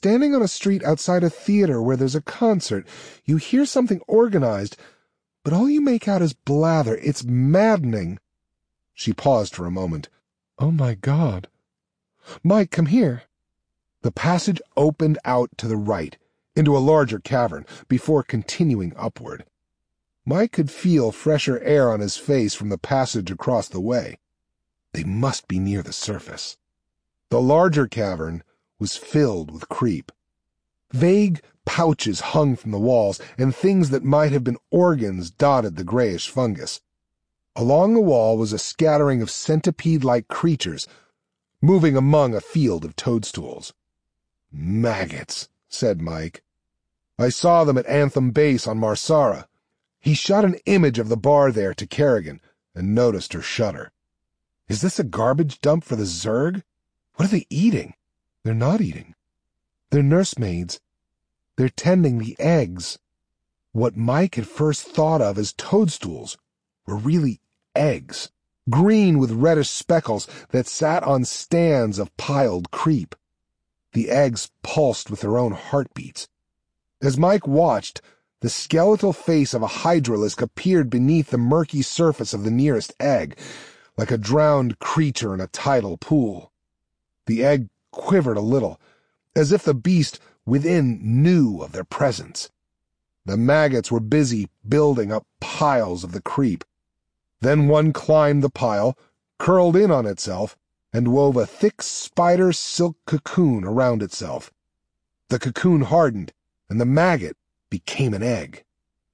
standing on a street outside a theater where there's a concert. You hear something organized, but all you make out is blather. It's maddening." She paused for a moment. "Oh, my God. Mike, come here." The passage opened out to the right, into a larger cavern, before continuing upward. Mike could feel fresher air on his face from the passage across the way. They must be near the surface. The larger cavern was filled with creep. Vague pouches hung from the walls, and things that might have been organs dotted the grayish fungus. Along the wall was a scattering of centipede-like creatures, moving among a field of toadstools. "Maggots," said Mike. "I saw them at Anthem Base on Marsara." He shot an image of the bar there to Kerrigan and noticed her shudder. "Is this a garbage dump for the Zerg? What are they eating?" "They're not eating. They're nursemaids. They're tending the eggs." What Mike had first thought of as toadstools were really eggs, green with reddish speckles that sat on stands of piled creep. The eggs pulsed with their own heartbeats. As Mike watched, the skeletal face of a hydralisk appeared beneath the murky surface of the nearest egg, like a drowned creature in a tidal pool. The egg quivered a little, as if the beast within knew of their presence. The maggots were busy building up piles of the creep. Then one climbed the pile, curled in on itself, and wove a thick spider silk cocoon around itself. The cocoon hardened, and the maggot became an egg.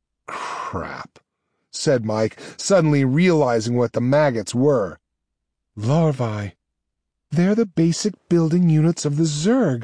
"Crap," said Mike, suddenly realizing what the maggots were. "Larvae. They're the basic building units of the Zerg.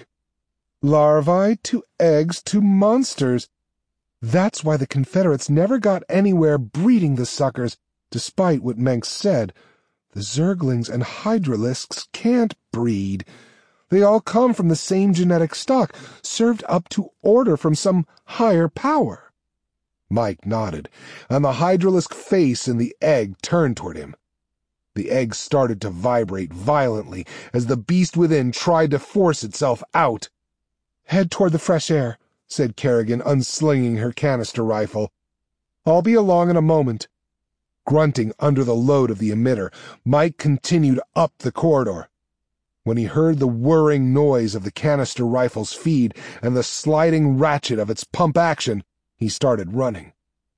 Larvae to eggs to monsters. That's why the Confederates never got anywhere breeding the suckers, despite what Menk said. The Zerglings and Hydralisks can't breed. They all come from the same genetic stock, served up to order from some higher power." Mike nodded, and the Hydralisk face in the egg turned toward him. The egg started to vibrate violently as the beast within tried to force itself out. "Head toward the fresh air," said Kerrigan, unslinging her canister rifle. "I'll be along in a moment." Grunting under the load of the emitter, Mike continued up the corridor. When he heard the whirring noise of the canister rifle's feed and the sliding ratchet of its pump action, he started running.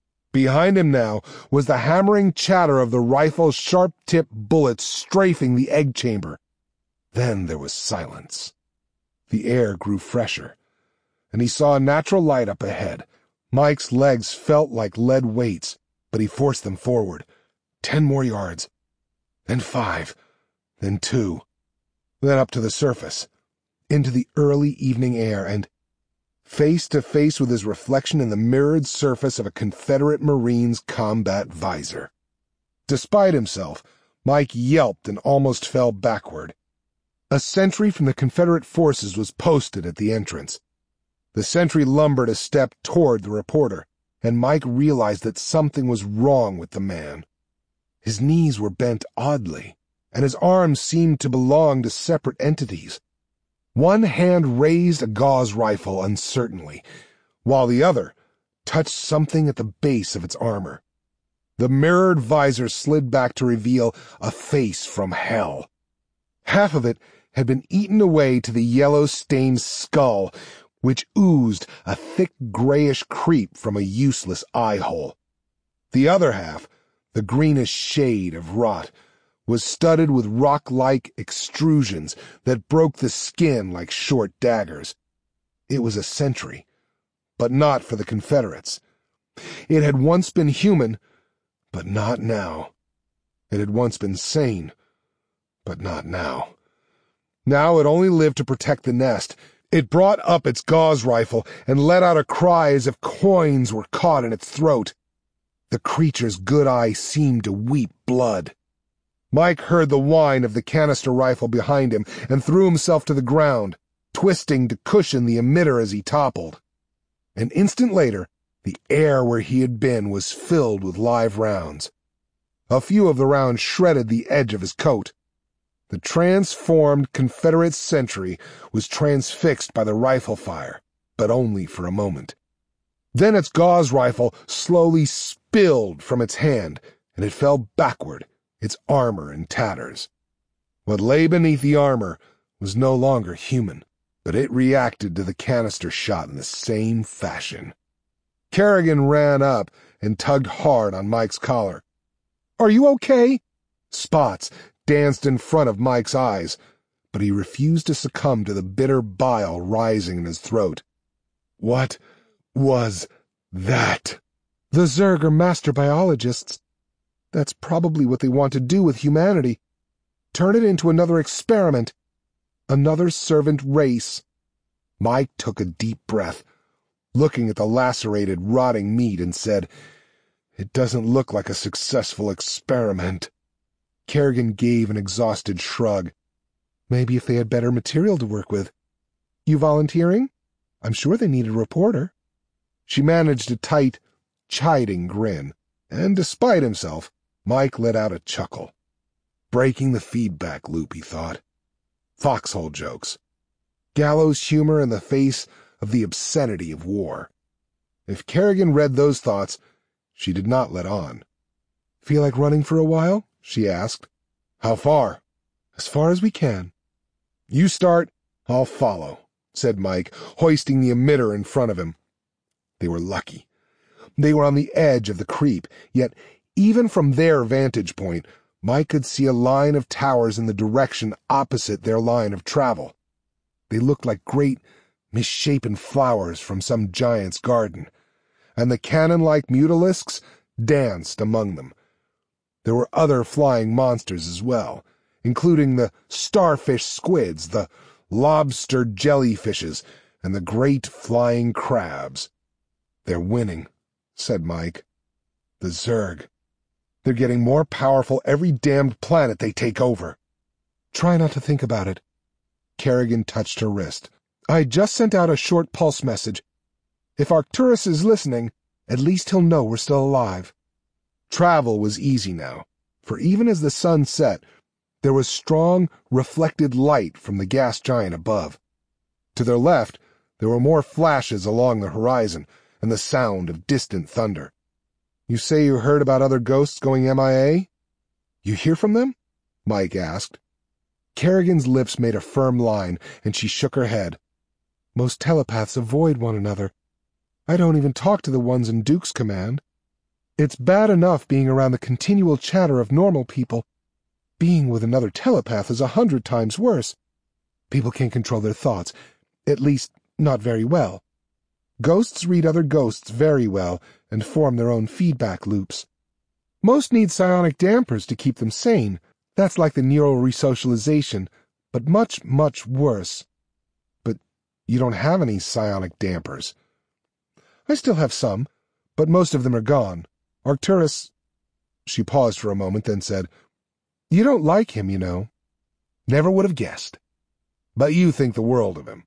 Behind him now was the hammering chatter of the rifle's sharp-tipped bullets strafing the egg chamber. Then there was silence. The air grew fresher, and he saw a natural light up ahead. Mike's legs felt like lead weights, but he forced them forward. 10 more yards, then 5, then 2. Then up to the surface, into the early evening air, and face to face with his reflection in the mirrored surface of a Confederate Marine's combat visor. Despite himself, Mike yelped and almost fell backward. A sentry from the Confederate forces was posted at the entrance. The sentry lumbered a step toward the reporter, and Mike realized that something was wrong with the man. His knees were bent oddly, and his arms seemed to belong to separate entities. One hand raised a gauze rifle uncertainly, while the other touched something at the base of its armor. The mirrored visor slid back to reveal a face from hell. Half of it had been eaten away to the yellow-stained skull, which oozed a thick grayish creep from a useless eye-hole. The other half, the greenish shade of rot, was studded with rock-like extrusions that broke the skin like short daggers. It was a sentry, but not for the Confederates. It had once been human, but not now. It had once been sane, but not now. Now it only lived to protect the nest. It brought up its gauze rifle and let out a cry as if coins were caught in its throat. The creature's good eye seemed to weep blood. Mike heard the whine of the canister rifle behind him and threw himself to the ground, twisting to cushion the emitter as he toppled. An instant later, the air where he had been was filled with live rounds. A few of the rounds shredded the edge of his coat. The transformed Confederate sentry was transfixed by the rifle fire, but only for a moment. Then its gauze rifle slowly spilled from its hand, and it fell backward, its armor in tatters. What lay beneath the armor was no longer human, but it reacted to the canister shot in the same fashion. Kerrigan ran up and tugged hard on Mike's collar. "Are you okay?" Spots danced in front of Mike's eyes, but he refused to succumb to the bitter bile rising in his throat. "What was that?" "The Zerg are master biologists. That's probably what they want to do with humanity. Turn it into another experiment. Another servant race." Mike took a deep breath, looking at the lacerated, rotting meat, and said, "It doesn't look like a successful experiment." Kerrigan gave an exhausted shrug. "Maybe if they had better material to work with. You volunteering? I'm sure they need a reporter." She managed a tight, chiding grin, and despite himself, Mike let out a chuckle. Breaking the feedback loop, he thought. Foxhole jokes. Gallows humor in the face of the obscenity of war. If Kerrigan read those thoughts, she did not let on. "Feel like running for a while?" she asked. "How far?" "As far as we can." "You start, I'll follow," said Mike, hoisting the emitter in front of him. They were lucky. They were on the edge of the creep, yet even from their vantage point, Mike could see a line of towers in the direction opposite their line of travel. They looked like great, misshapen flowers from some giant's garden, and the cannon-like mutalisks danced among them. There were other flying monsters as well, including the starfish squids, the lobster jellyfishes, and the great flying crabs. "They're winning," said Mike. "The Zerg. They're getting more powerful every damned planet they take over." "Try not to think about it." Kerrigan touched her wrist. "I just sent out a short pulse message. If Arcturus is listening, at least he'll know we're still alive." Travel was easy now, for even as the sun set, there was strong, reflected light from the gas giant above. To their left, there were more flashes along the horizon, and the sound of distant thunder. "You say you heard about other ghosts going MIA? You hear from them?" Mike asked. Kerrigan's lips made a firm line, and she shook her head. "Most telepaths avoid one another. I don't even talk to the ones in Duke's command. It's bad enough being around the continual chatter of normal people. Being with another telepath is 100 times worse. People can't control their thoughts, at least not very well. Ghosts read other ghosts very well and form their own feedback loops. Most need psionic dampers to keep them sane. That's like the neural resocialization, but much, much worse. But you don't have any psionic dampers." "I still have some, but most of them are gone. Arcturus—" She paused for a moment, then said, "You don't like him, you know." "Never would have guessed. But you think the world of him."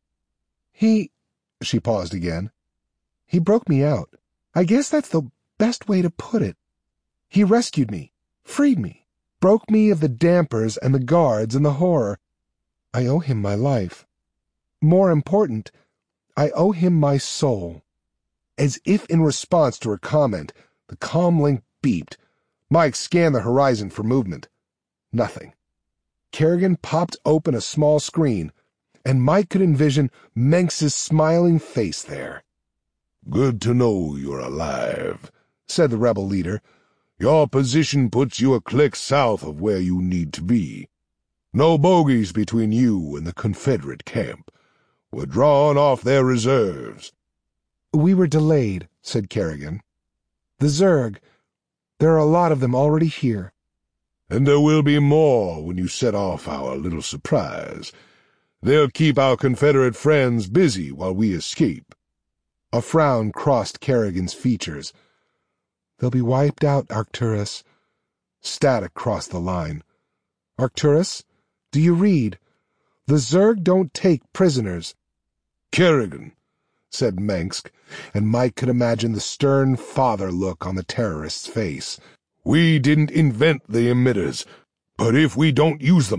He She paused again. "He broke me out. I guess that's the best way to put it. He rescued me, freed me, broke me of the dampers and the guards and the horror. I owe him my life. More important, I owe him my soul." As if in response to her comment, the comm link beeped. Mike scanned the horizon for movement. Nothing. Kerrigan popped open a small screen, and Mike could envision Menks's smiling face there. "Good to know you're alive," said the rebel leader. "Your position puts you a click south of where you need to be. No bogeys between you and the Confederate camp. We're drawing off their reserves." "We were delayed," said Kerrigan. "The Zerg. There are a lot of them already here." "And there will be more when you set off our little surprise. They'll keep our Confederate friends busy while we escape." A frown crossed Kerrigan's features. "They'll be wiped out, Arcturus." Static crossed the line. "Arcturus, do you read? The Zerg don't take prisoners." "Kerrigan," said Mengsk, and Mike could imagine the stern father look on the terrorist's face. "We didn't invent the emitters, but if we don't use them,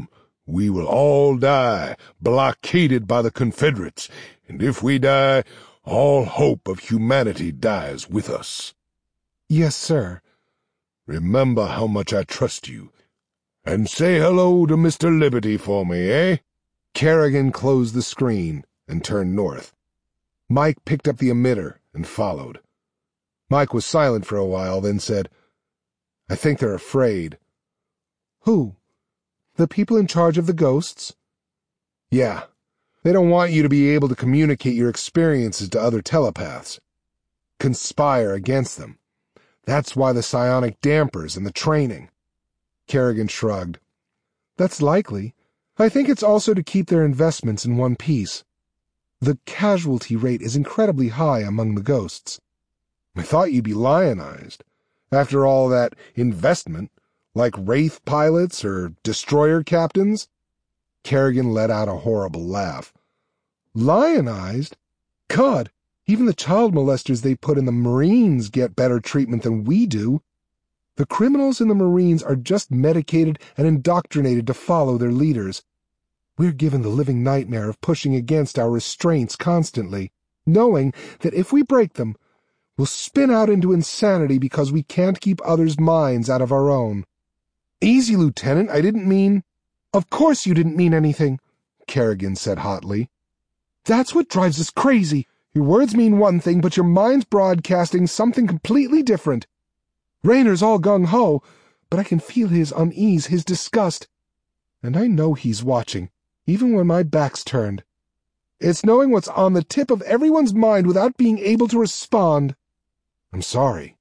We will all die, blockaded by the Confederates, and if we die, all hope of humanity dies with us. Yes, sir. Remember how much I trust you. And say hello to Mr. Liberty for me, eh? Kerrigan closed the screen and turned north. Mike picked up the emitter and followed. Mike was silent for a while, then said, "I think they're afraid." "Who? The people in charge of the ghosts?" "Yeah. They don't want you to be able to communicate your experiences to other telepaths. Conspire against them. That's why the psionic dampers and the training." Kerrigan shrugged. "That's likely. I think it's also to keep their investments in one piece. The casualty rate is incredibly high among the ghosts." "I thought you'd be lionized. After all that investment, like Wraith pilots or destroyer captains?" Kerrigan let out a horrible laugh. "Lionized? God, even the child molesters they put in the Marines get better treatment than we do. The criminals in the Marines are just medicated and indoctrinated to follow their leaders. We're given the living nightmare of pushing against our restraints constantly, knowing that if we break them, we'll spin out into insanity because we can't keep others' minds out of our own." "Easy, Lieutenant, I didn't mean—" "Of course you didn't mean anything," Kerrigan said hotly. "That's what drives us crazy. Your words mean one thing, but your mind's broadcasting something completely different. Raynor's all gung-ho, but I can feel his unease, his disgust. And I know he's watching, even when my back's turned. It's knowing what's on the tip of everyone's mind without being able to respond." "I'm sorry."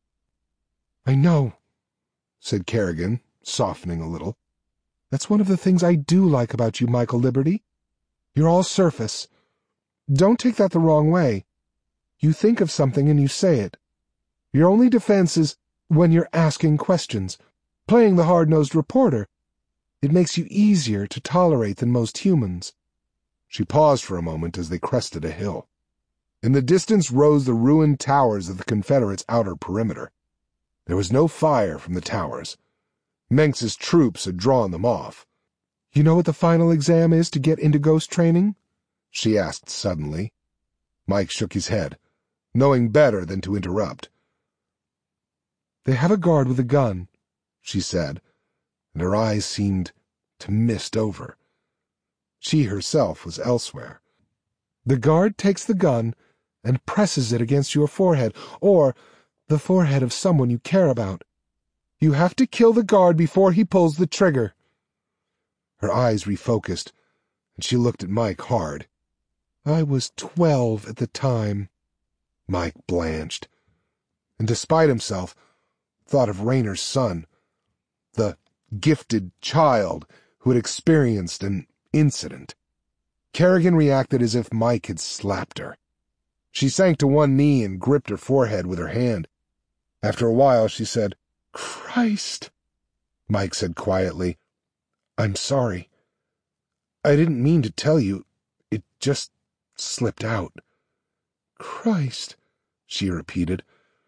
"I know," said Kerrigan, softening a little. "That's one of the things I do like about you, Michael Liberty. You're all surface. Don't take that the wrong way. You think of something and you say it. Your only defense is when you're asking questions, playing the hard-nosed reporter. It makes you easier to tolerate than most humans." She paused for a moment as they crested a hill. In the distance rose the ruined towers of the Confederates' outer perimeter. There was no fire from the towers. Menks's troops had drawn them off. "You know what the final exam is to get into ghost training?" she asked suddenly. Mike shook his head, knowing better than to interrupt. "They have a guard with a gun," she said, and her eyes seemed to mist over. She herself was elsewhere. "The guard takes the gun and presses it against your forehead, or the forehead of someone you care about. You have to kill the guard before he pulls the trigger." Her eyes refocused, and she looked at Mike hard. "I was 12 at the time." Mike blanched, and despite himself, thought of Raynor's son, the gifted child who had experienced an incident. Kerrigan reacted as if Mike had slapped her. She sank to one knee and gripped her forehead with her hand. After a while, she said, "Christ." Mike said quietly, "I'm sorry. I didn't mean to tell you. It just slipped out." "Christ," she repeated.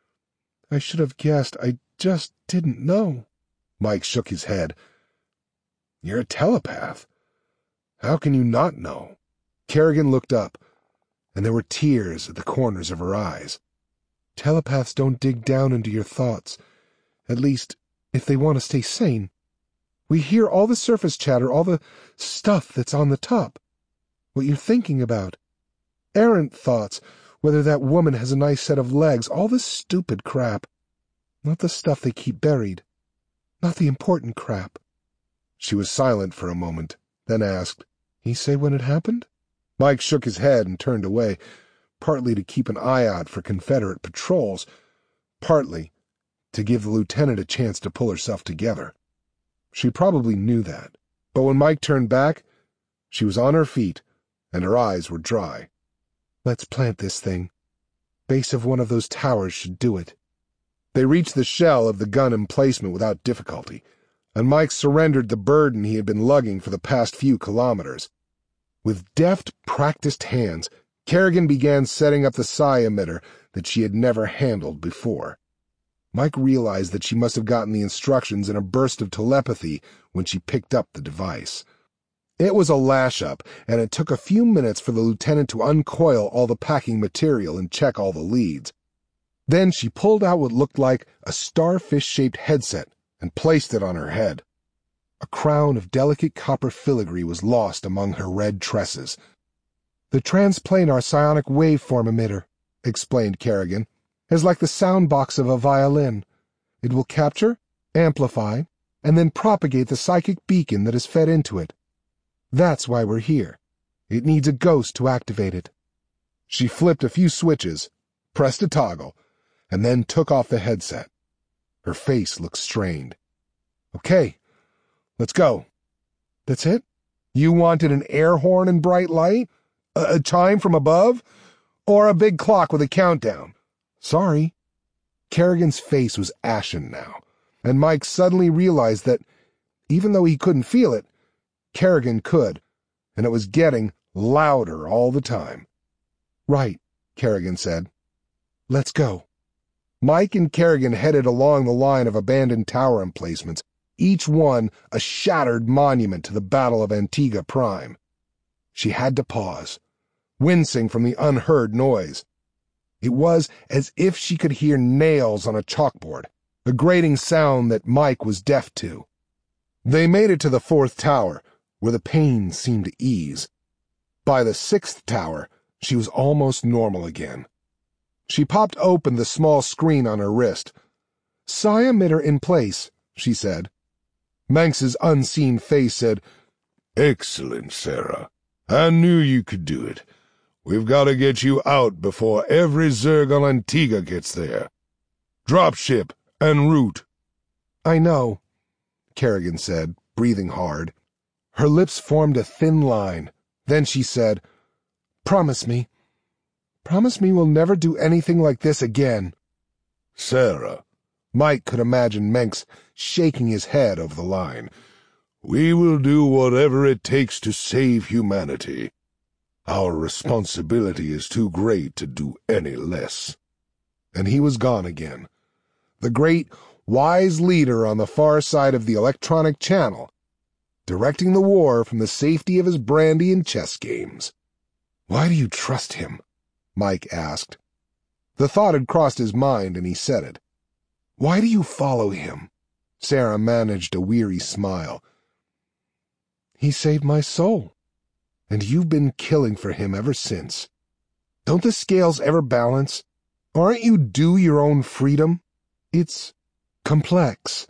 "I should have guessed. I just didn't know." Mike shook his head. "You're a telepath. How can you not know?" Kerrigan looked up, and there were tears at the corners of her eyes. "Telepaths don't dig down into your thoughts, at least, if they want to stay sane. We hear all the surface chatter, all the stuff that's on the top. What you're thinking about. Errant thoughts, whether that woman has a nice set of legs, all the stupid crap. Not the stuff they keep buried. Not the important crap." She was silent for a moment, then asked, "He say when it happened?" Mike shook his head and turned away, partly to keep an eye out for Confederate patrols, partly to give the lieutenant a chance to pull herself together. She probably knew that, but when Mike turned back, she was on her feet, and her eyes were dry. "Let's plant this thing. Base of one of those towers should do it." They reached the shell of the gun emplacement without difficulty, and Mike surrendered the burden he had been lugging for the past few kilometers. With deft, practiced hands, Kerrigan began setting up the psi emitter that she had never handled before. Mike realized that she must have gotten the instructions in a burst of telepathy when she picked up the device. It was a lash-up, and it took a few minutes for the lieutenant to uncoil all the packing material and check all the leads. Then she pulled out what looked like a starfish-shaped headset and placed it on her head. A crown of delicate copper filigree was lost among her red tresses. "The transplanar psionic waveform emitter," explained Kerrigan, "is like the sound box of a violin. It will capture, amplify, and then propagate the psychic beacon that is fed into it. That's why we're here. It needs a ghost to activate it." She flipped a few switches, pressed a toggle, and then took off the headset. Her face looked strained. "Okay, let's go." "That's it? You wanted an air horn and bright light? A chime from above? Or a big clock with a countdown?" "Sorry." Kerrigan's face was ashen now, and Mike suddenly realized that, even though he couldn't feel it, Kerrigan could, and it was getting louder all the time. "Right," Kerrigan said. "Let's go." Mike and Kerrigan headed along the line of abandoned tower emplacements, each one a shattered monument to the Battle of Antigua Prime. She had to pause, wincing from the unheard noise. It was as if she could hear nails on a chalkboard, a grating sound that Mike was deaf to. They made it to the 4th tower, where the pain seemed to ease. By the 6th tower, she was almost normal again. She popped open the small screen on her wrist. "Psi emitter in place," she said. Manx's unseen face said, "Excellent, Sarah. I knew you could do it. We've got to get you out before every Zerg on Antigua gets there. Dropship en route." "I know," Kerrigan said, breathing hard. Her lips formed a thin line. Then she said, "Promise me. Promise me we'll never do anything like this again." "Sarah," Mike could imagine Menks shaking his head over the line, "we will do whatever it takes to save humanity. Our responsibility is too great to do any less." And he was gone again. The great, wise leader on the far side of the electronic channel, directing the war from the safety of his brandy and chess games. "Why do you trust him?" Mike asked. The thought had crossed his mind, and he said it. "Why do you follow him?" Sarah managed a weary smile. "He saved my soul, and you've been killing for him ever since. Don't the scales ever balance? Aren't you due your own freedom? It's complex.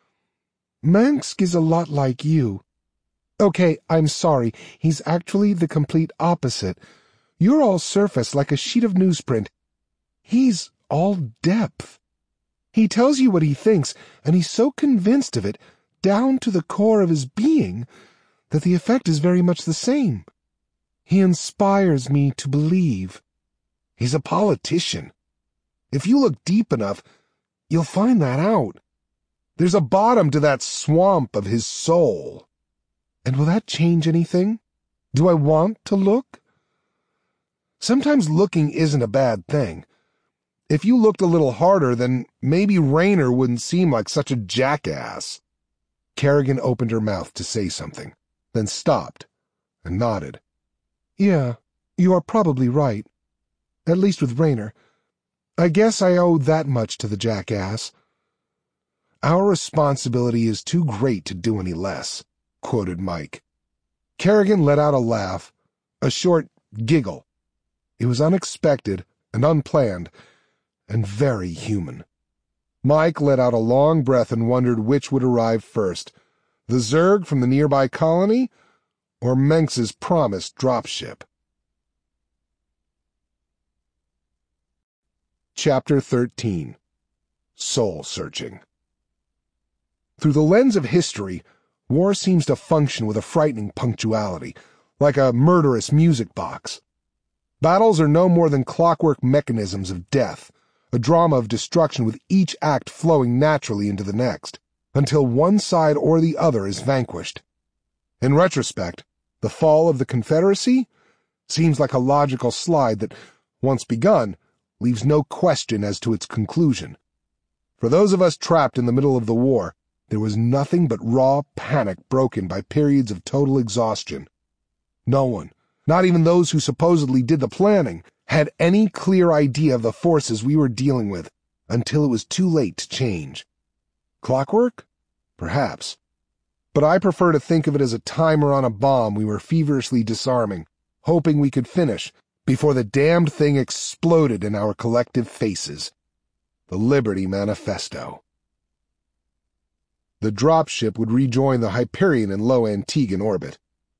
Mansk is a lot like you. Okay, I'm sorry, he's actually the complete opposite. You're all surface like a sheet of newsprint. He's all depth. He tells you what he thinks, and he's so convinced of it, down to the core of his being, that the effect is very much the same. He inspires me to believe. He's a politician. If you look deep enough, you'll find that out. There's a bottom to that swamp of his soul. And will that change anything? Do I want to look? Sometimes looking isn't a bad thing. If you looked a little harder, then maybe Raynor wouldn't seem like such a jackass." Kerrigan opened her mouth to say something, then stopped and nodded. "Yeah, you are probably right. At least with Raynor. I guess I owe that much to the jackass." "Our responsibility is too great to do any less," quoted Mike. Kerrigan let out a laugh, a short giggle. It was unexpected and unplanned, and very human. Mike let out a long breath and wondered which would arrive first, the Zerg from the nearby colony, or Menks's promised dropship. Chapter 13. Soul Searching. Through the lens of history, war seems to function with a frightening punctuality, like a murderous music box. Battles are no more than clockwork mechanisms of death, a drama of destruction with each act flowing naturally into the next, until one side or the other is vanquished. In retrospect, the fall of the Confederacy seems like a logical slide that, once begun, leaves no question as to its conclusion. For those of us trapped in the middle of the war, There was nothing but raw panic broken by periods of total exhaustion. No one, not even those who supposedly did the planning, had any clear idea of the forces we were dealing with until it was too late to change. Clockwork? Perhaps. But I prefer to think of it as a timer on a bomb we were feverishly disarming, hoping we could finish before the damned thing exploded in our collective faces. The Liberty Manifesto. The dropship would rejoin the Hyperion in low Antiguan orbit.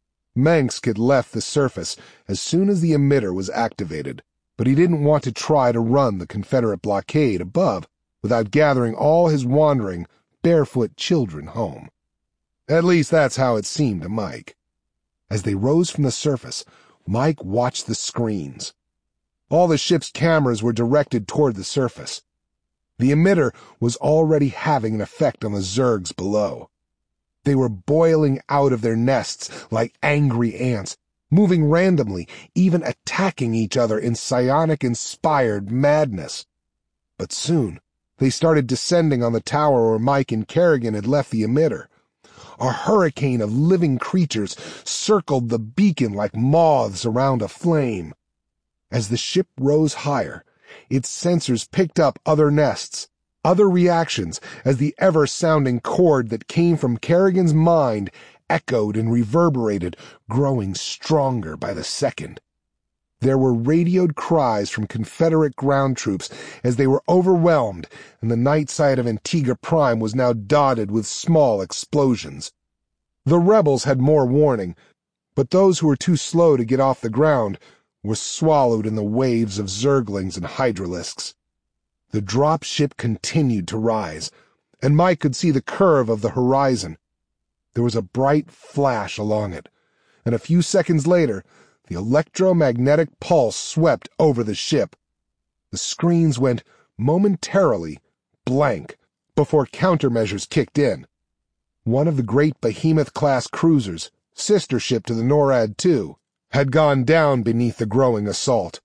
Mengsk had left the surface as soon as the emitter was activated, but he didn't want to try to run the Confederate blockade above without gathering all his wandering, barefoot children home. At least that's how it seemed to Mike. As they rose from the surface, Mike watched the screens. All the ship's cameras were directed toward the surface. The emitter was already having an effect on the Zergs below. They were boiling out of their nests like angry ants, moving randomly, even attacking each other in psionic-inspired madness. But soon, they started descending on the tower where Mike and Kerrigan had left the emitter. A hurricane of living creatures circled the beacon like moths around a flame. As the ship rose higher, its sensors picked up other nests, other reactions, as the ever-sounding chord that came from Kerrigan's mind echoed and reverberated, growing stronger by the second. There were radioed cries from Confederate ground troops as they were overwhelmed, and the night side of Antigua Prime was now dotted with small explosions. The rebels had more warning, but those who were too slow to get off the ground were swallowed in the waves of Zerglings and Hydralisks. The dropship continued to rise, and Mike could see the curve of the horizon. There was a bright flash along it, and a few seconds later, the electromagnetic pulse swept over the ship. The screens went momentarily blank before countermeasures kicked in. One of the great Behemoth-class cruisers, sister ship to the NORAD II, had gone down beneath the growing assault.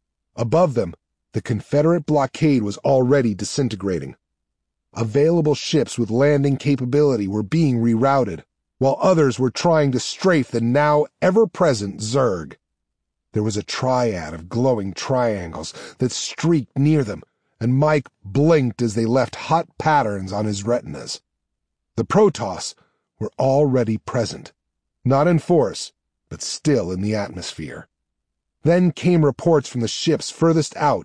Above them, the Confederate blockade was already disintegrating. Available ships with landing capability were being rerouted, while others were trying to strafe the now ever-present Zerg. There was a triad of glowing triangles that streaked near them, and Mike blinked as they left hot patterns on his retinas. The Protoss were already present, not in force, but still in the atmosphere. Then came reports from the ships furthest out.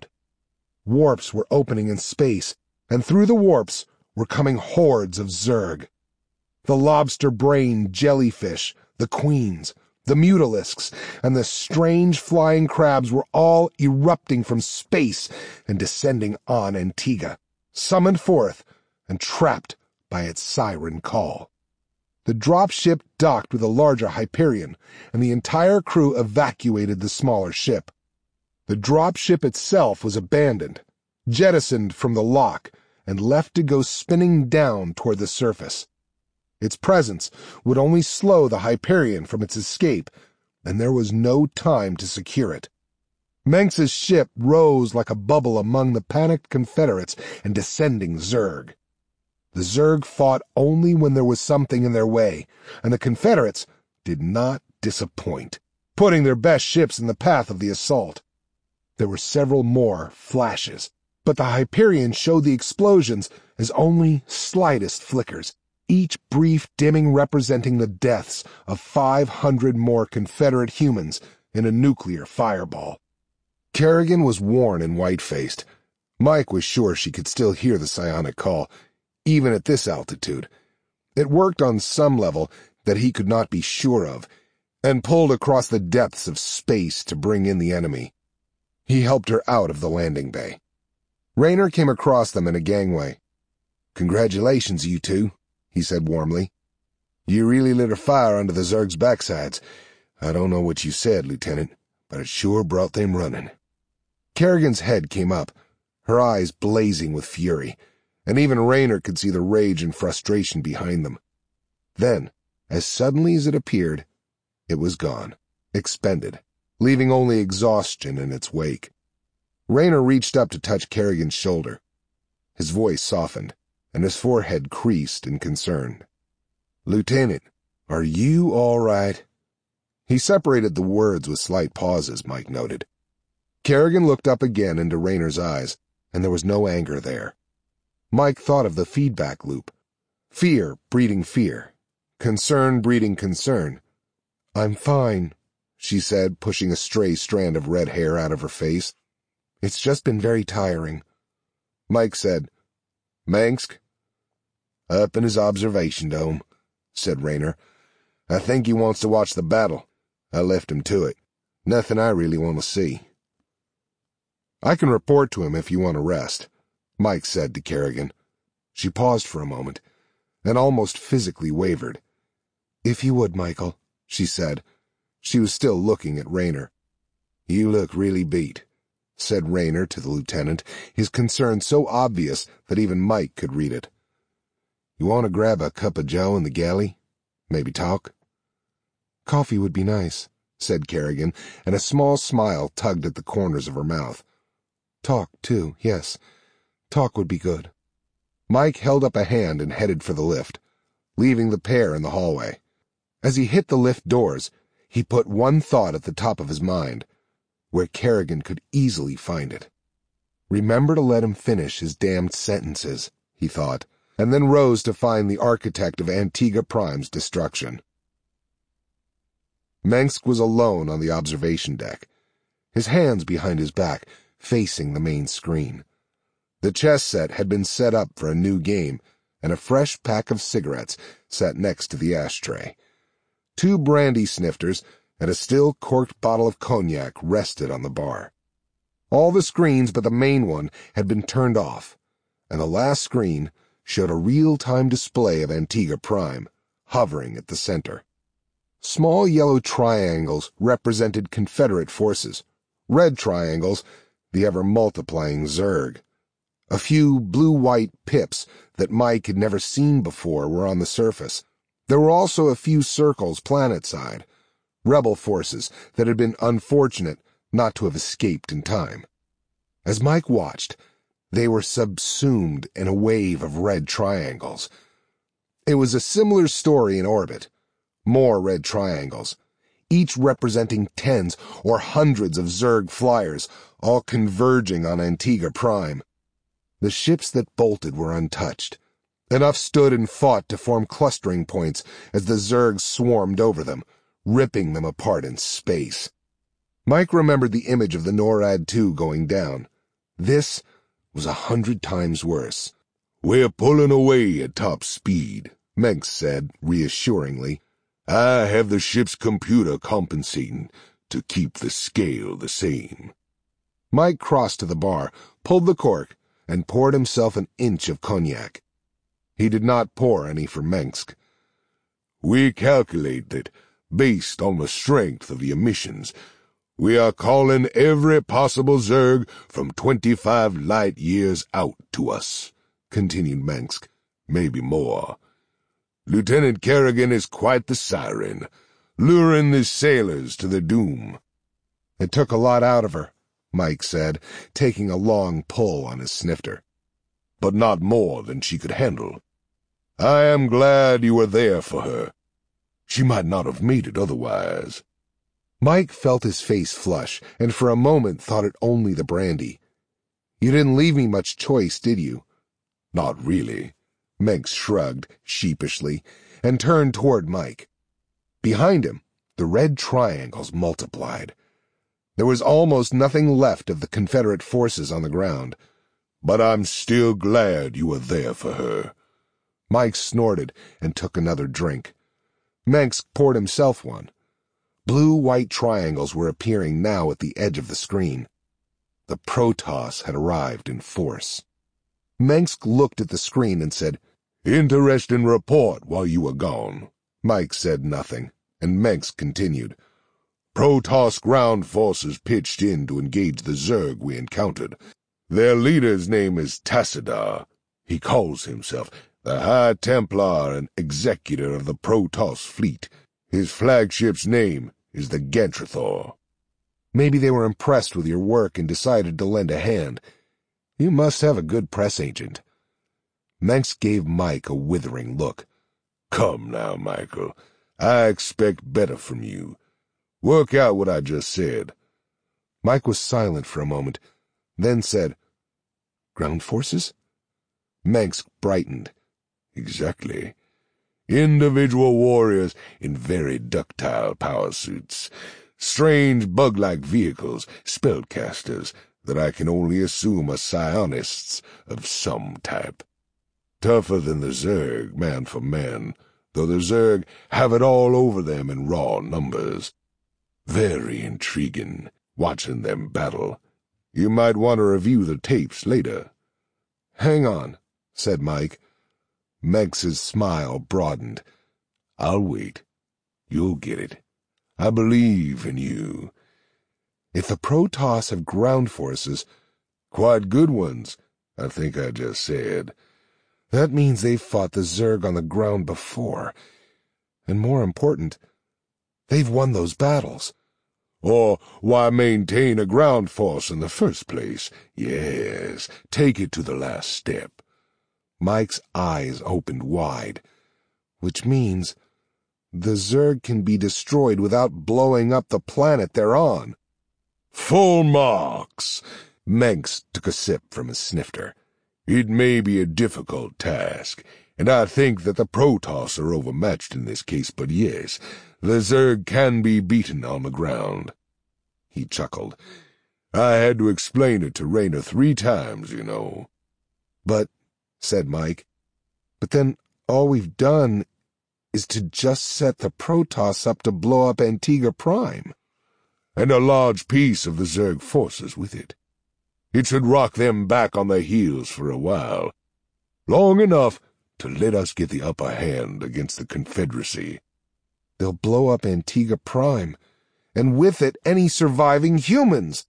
Warps were opening in space, and through the warps were coming hordes of Zerg. The lobster-brained jellyfish, the queens, the mutalisks, and the strange flying crabs were all erupting from space and descending on Antigua, summoned forth and trapped by its siren call. The dropship docked with a larger Hyperion, and the entire crew evacuated the smaller ship. The dropship itself was abandoned, jettisoned from the lock, and left to go spinning down toward the surface. Its presence would only slow the Hyperion from its escape, and there was no time to secure it. Mengsk's ship rose like a bubble among the panicked Confederates and descending Zerg. The Zerg fought only when there was something in their way, and the Confederates did not disappoint, putting their best ships in the path of the assault. There were several more flashes, but the Hyperion showed the explosions as only slightest flickers, each brief dimming representing the deaths of 500 more Confederate humans in a nuclear fireball. Kerrigan was worn and white-faced. Mike was sure she could still hear the psionic call, even at this altitude. It worked on some level that he could not be sure of, and pulled across the depths of space to bring in the enemy. He helped her out of the landing bay. Raynor came across them in a gangway. "Congratulations, you two," he said warmly. "You really lit a fire under the Zerg's backsides. I don't know what you said, Lieutenant, but it sure brought them running." Kerrigan's head came up, her eyes blazing with fury, and even Raynor could see the rage and frustration behind them. Then, as suddenly as it appeared, it was gone, expended, leaving only exhaustion in its wake. Raynor reached up to touch Kerrigan's shoulder. His voice softened. and his forehead creased in concern. "Lieutenant, are you all right?" He separated the words with slight pauses, Mike noted. Kerrigan looked up again into Raynor's eyes, and there was no anger there. Mike thought of the feedback loop. Fear breeding fear. Concern breeding concern. "I'm fine," she said, pushing a stray strand of red hair out of her face. "It's just been very tiring." Mike said, "Mengsk?" "Up in his observation dome," said Raynor. "I think he wants to watch the battle. I left him to it. Nothing I really want to see." "I can report to him if you want to rest," Mike said to Kerrigan. She paused for a moment, and almost physically wavered. "If you would, Michael," she said. She was still looking at Raynor. "You look really beat," said Raynor to the lieutenant, his concern so obvious that even Mike could read it. "You want to grab a cup of joe in the galley? Maybe talk?" "Coffee would be nice," said Kerrigan, and a small smile tugged at the corners of her mouth. "Talk, too, yes. Talk would be good." Mike held up a hand and headed for the lift, leaving the pair in the hallway. As he hit the lift doors, he put one thought at the top of his mind, where Kerrigan could easily find it. Remember to let him finish his damned sentences, he thought, and then rose to find the architect of Antigua Prime's destruction. Mengsk was alone on the observation deck, his hands behind his back, facing the main screen. The chess set had been set up for a new game, and a fresh pack of cigarettes sat next to the ashtray. 2 brandy snifters and a still corked bottle of cognac rested on the bar. All the screens but the main one had been turned off, and the last screen showed a real-time display of Antigua Prime, hovering at the center. Small yellow triangles represented Confederate forces, red triangles, the ever-multiplying Zerg. A few blue-white pips that Mike had never seen before were on the surface. There were also a few circles planet-side, rebel forces that had been unfortunate not to have escaped in time. As Mike watched, they were subsumed in a wave of red triangles. It was a similar story in orbit. More red triangles, each representing tens or hundreds of Zerg flyers, all converging on Antigua Prime. The ships that bolted were untouched. Enough stood and fought to form clustering points as the Zergs swarmed over them, ripping them apart in space. Mike remembered the image of the NORAD-2 going down. This was 100 times worse. "We're pulling away at top speed," Mengsk said reassuringly. "I have the ship's computer compensating to keep the scale the same." Mike crossed to the bar, pulled the cork, and poured himself an inch of cognac. He did not pour any for Mengsk. "We calculate that, based on the strength of the emissions, we are calling every possible Zerg from 25 light years out to us," continued Mengsk. "Maybe more. Lieutenant Kerrigan is quite the siren, luring the sailors to their doom." "It took a lot out of her," Mike said, taking a long pull on his snifter. "But not more than she could handle. I am glad you were there for her. She might not have made it otherwise." Mike felt his face flush, and for a moment thought it only the brandy. "You didn't leave me much choice, did you?" "Not really." Mengsk shrugged sheepishly and turned toward Mike. Behind him, the red triangles multiplied. There was almost nothing left of the Confederate forces on the ground. "But I'm still glad you were there for her." Mike snorted and took another drink. Mengsk poured himself one. Blue-white triangles were appearing now at the edge of the screen. The Protoss had arrived in force. Mengsk looked at the screen and said, "Interesting report while you were gone." Mike said nothing, and Mengsk continued. "Protoss ground forces pitched in to engage the Zerg we encountered. Their leader's name is Tassadar. He calls himself the High Templar and executor of the Protoss fleet. His flagship's name is the Gantrathor." "Maybe they were impressed with your work and decided to lend a hand. You must have a good press agent." Manx gave Mike a withering look. Come now, Michael. I expect better from you. Work out what I just said. Mike was silent for a moment, then said, Ground forces? Manx brightened. Exactly. Individual warriors in very ductile power suits. Strange bug-like vehicles, spellcasters, that I can only assume are psionists of some type. Tougher than the Zerg, man for man, though the Zerg have it all over them in raw numbers. Very intriguing, watching them battle. You might want to review the tapes later. Hang on, said Mike. Manx's smile broadened. I'll wait. You'll get it. I believe in you. If the Protoss have ground forces, quite good ones, I think I just said. That means they've fought the Zerg on the ground before. And more important, they've won those battles. Or why maintain a ground force in the first place? Yes, take it to the last step. Mike's eyes opened wide. Which means the Zerg can be destroyed without blowing up the planet they're on. Full marks. Manx took a sip from his snifter. It may be a difficult task, and I think that the Protoss are overmatched in this case, but yes, the Zerg can be beaten on the ground. He chuckled. I had to explain it to Raynor 3 times, you know. But, said Mike, but then all we've done is to just set the Protoss up to blow up Antigua Prime. And a large piece of the Zerg forces with it. It should rock them back on their heels for a while. Long enough to let us get the upper hand against the Confederacy. They'll blow up Antigua Prime, and with it any surviving humans.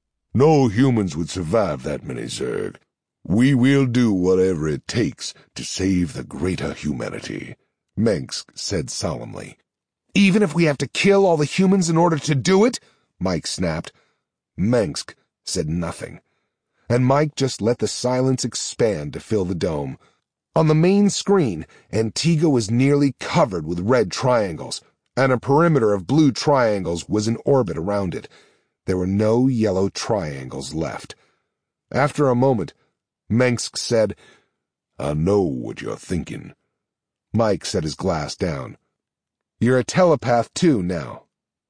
No humans would survive that many, Zerg. We will do whatever it takes to save the greater humanity, Manx said solemnly. Even if we have to kill all the humans in order to do it? Mike snapped. Manx said nothing, and Mike just let the silence expand to fill the dome. On the main screen, Antigua was nearly covered with red triangles, and a perimeter of blue triangles was in orbit around it. There were no yellow triangles left. After a moment, Manx said, I know what you're thinking. Mike set his glass down. You're a telepath too now.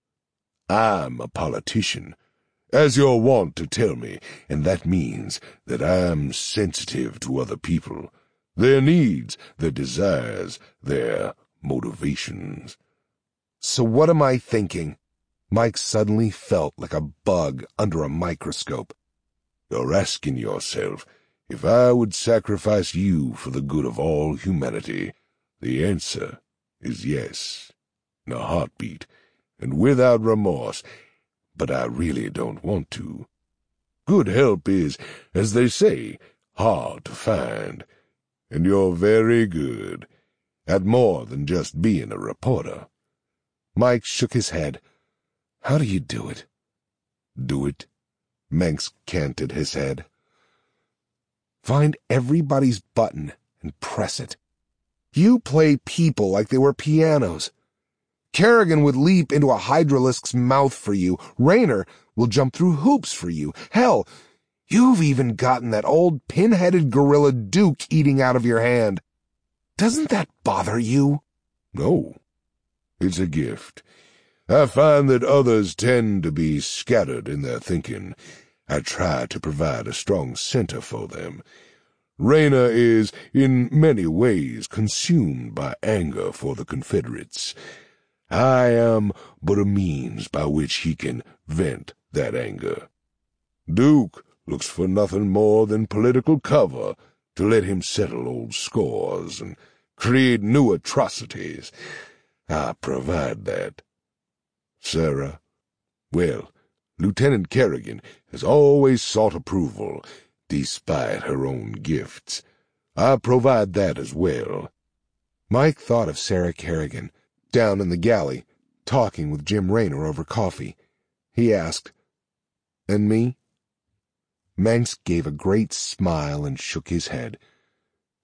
I'm a politician, as you're wont to tell me, and that means that I'm sensitive to other people, their needs, their desires, their motivations. So what am I thinking? Mike suddenly felt like a bug under a microscope. You're asking yourself if I would sacrifice you for the good of all humanity. The answer is yes, in a heartbeat, and without remorse, but I really don't want to. Good help is, as they say, hard to find, and you're very good, at more than just being a reporter. Mike shook his head. How do you do it? Do it? Manx canted his head. Find everybody's button and press it. You play people like they were pianos. Kerrigan would leap into a hydralisk's mouth for you. Raynor will jump through hoops for you. Hell, you've even gotten that old pin-headed gorilla Duke eating out of your hand. Doesn't that bother you? No. It's a gift. I find that others tend to be scattered in their thinking. I try to provide a strong center for them. Raynor is, in many ways, consumed by anger for the Confederates. I am but a means by which he can vent that anger. Duke looks for nothing more than political cover to let him settle old scores and create new atrocities. I provide that. Sarah, well, Lieutenant Kerrigan has always sought approval, despite her own gifts. I provide that as well. Mike thought of Sarah Kerrigan, down in the galley, talking with Jim Raynor over coffee. He asked, And me? Manx gave a great smile and shook his head.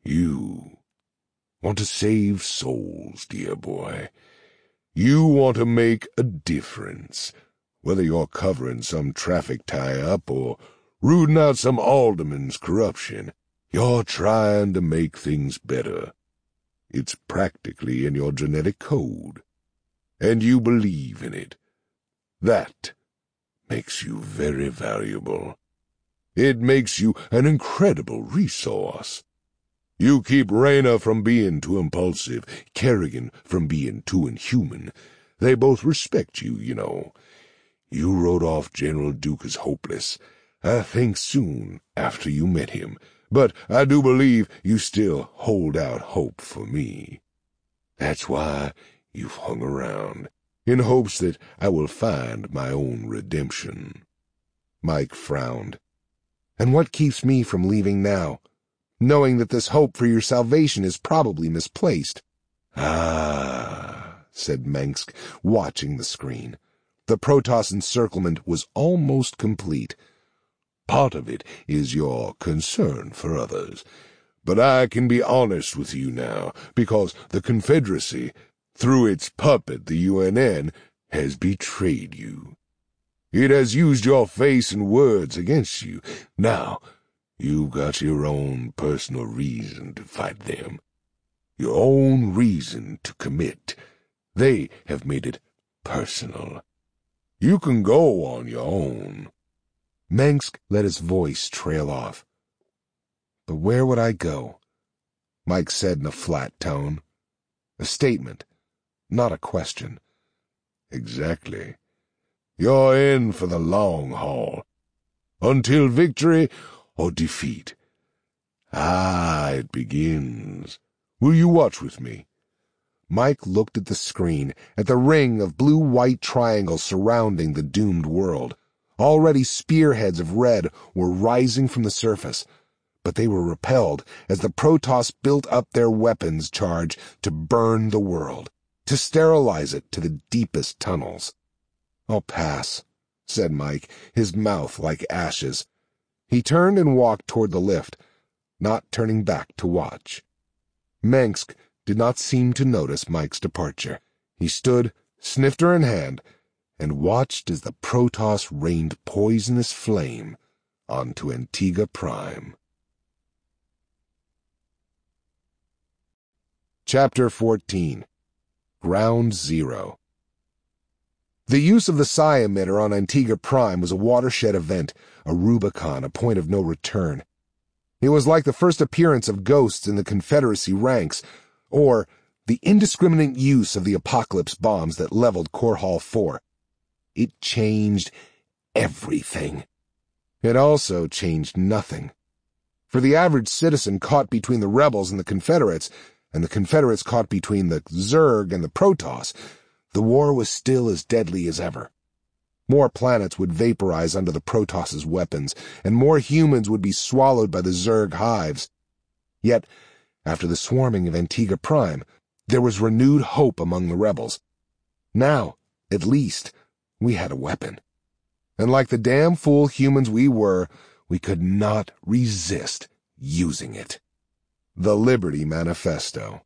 You want to save souls, dear boy. You want to make a difference, whether you're covering some traffic tie-up or rooting out some alderman's corruption. You're trying to make things better. It's practically in your genetic code, and you believe in it. That makes you very valuable. It makes you an incredible resource. You keep Reyna from being too impulsive, Kerrigan from being too inhuman. They both respect you, you know. You wrote off General Duke as hopeless, I think soon after you met him, but I do believe you still hold out hope for me. That's why you've hung around, in hopes that I will find my own redemption. Mike frowned. And what keeps me from leaving now, knowing that this hope for your salvation is probably misplaced? Ah, said Mengsk, watching the screen. The Protoss encirclement was almost complete. Part of it is your concern for others, but I can be honest with you now, because the Confederacy, through its puppet, the UNN, has betrayed you. It has used your face and words against you. Now, you've got your own personal reason to fight them, your own reason to commit. They have made it personal. You can go on your own. Mengsk let his voice trail off. But where would I go? Mike said in a flat tone. A statement, not a question. Exactly. You're in for the long haul, until victory or defeat. Ah, it begins. Will you watch with me? Mike looked at the screen, at the ring of blue-white triangles surrounding the doomed world. Already spearheads of red were rising from the surface, but they were repelled as the Protoss built up their weapons charge to burn the world, to sterilize it to the deepest tunnels. I'll pass, said Mike, his mouth like ashes. He turned and walked toward the lift, not turning back to watch. Mengsk did not seem to notice Mike's departure. He stood, snifter in hand, and watched as the Protoss rained poisonous flame onto Antigua Prime. Chapter 14. Ground Zero. The use of the psi emitter on Antigua Prime was a watershed event, a Rubicon, a point of no return. It was like the first appearance of ghosts in the Confederacy ranks, or the indiscriminate use of the Apocalypse bombs that leveled Core Hall 4. It changed everything. It also changed nothing. For the average citizen caught between the rebels and the Confederates caught between the Zerg and the Protoss, the war was still as deadly as ever. More planets would vaporize under the Protoss's weapons, and more humans would be swallowed by the Zerg hives. Yet, after the swarming of Antigua Prime, there was renewed hope among the rebels. Now, at least, we had a weapon. And like the damn fool humans we were, we could not resist using it. The Liberty Manifesto.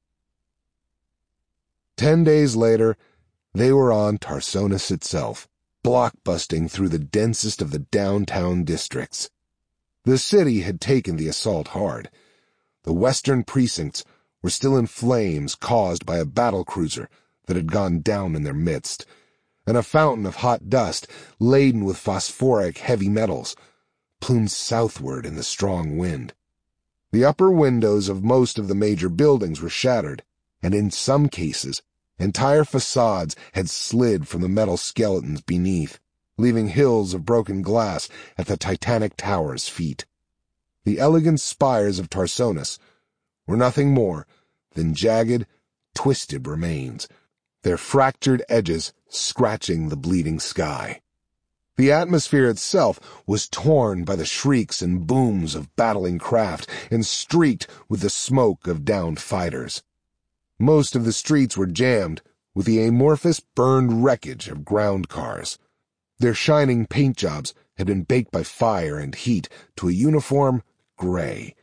10 days later, they were on Tarsonis itself, blockbusting through the densest of the downtown districts. The city had taken the assault hard. The western precincts were still in flames caused by a battlecruiser that had gone down in their midst, and a fountain of hot dust laden with phosphoric heavy metals plumed southward in the strong wind. The upper windows of most of the major buildings were shattered, and in some cases, entire facades had slid from the metal skeletons beneath, leaving hills of broken glass at the Titanic Tower's feet. The elegant spires of Tarsonis were nothing more than jagged, twisted remains, their fractured edges scratching the bleeding sky. The atmosphere itself was torn by the shrieks and booms of battling craft and streaked with the smoke of downed fighters. Most of the streets were jammed with the amorphous burned wreckage of ground cars. Their shining paint jobs had been baked by fire and heat to a uniform gray,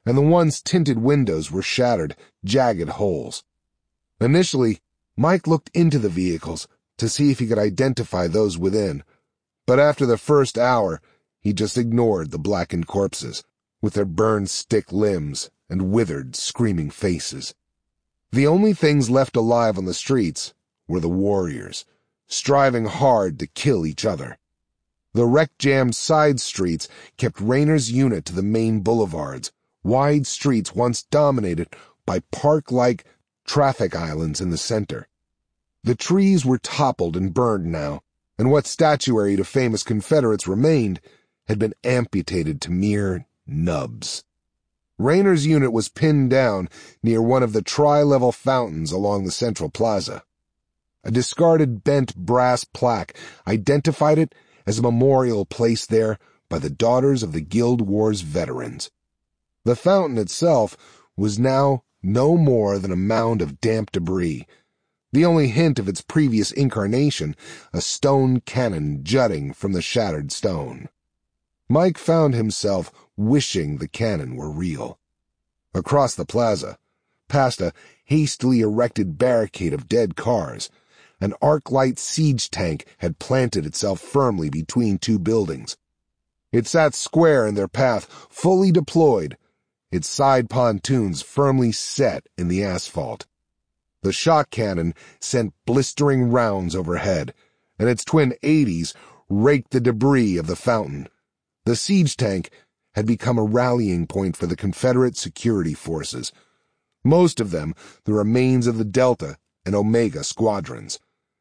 and the once-tinted windows were shattered, jagged holes. Initially, Mike looked into the vehicles to see if he could identify those within, but after the first hour, he just ignored the blackened corpses, with their burned stick limbs and withered, screaming faces. The only things left alive on the streets were the warriors, striving hard to kill each other. The wreck-jammed side streets kept Raynor's unit to the main boulevards, wide streets once dominated by park-like traffic islands in the center. The trees were toppled and burned now, and what statuary to famous Confederates remained had been amputated to mere nubs. Raynor's unit was pinned down near one of the tri-level fountains along the central plaza. A discarded bent brass plaque identified it as a memorial placed there by the Daughters of the Guild Wars veterans. The fountain itself was now no more than a mound of damp debris, the only hint of its previous incarnation, a stone cannon jutting from the shattered stone. Mike found himself wishing the cannon were real. Across the plaza, past a hastily erected barricade of dead cars, an arc-light siege tank had planted itself firmly between two buildings. It sat square in their path, fully deployed, its side pontoons firmly set in the asphalt. The shock cannon sent blistering rounds overhead, and its twin 80s raked the debris of the fountain. The siege tank had become a rallying point for the Confederate security forces, most of them the remains of the Delta and Omega squadrons.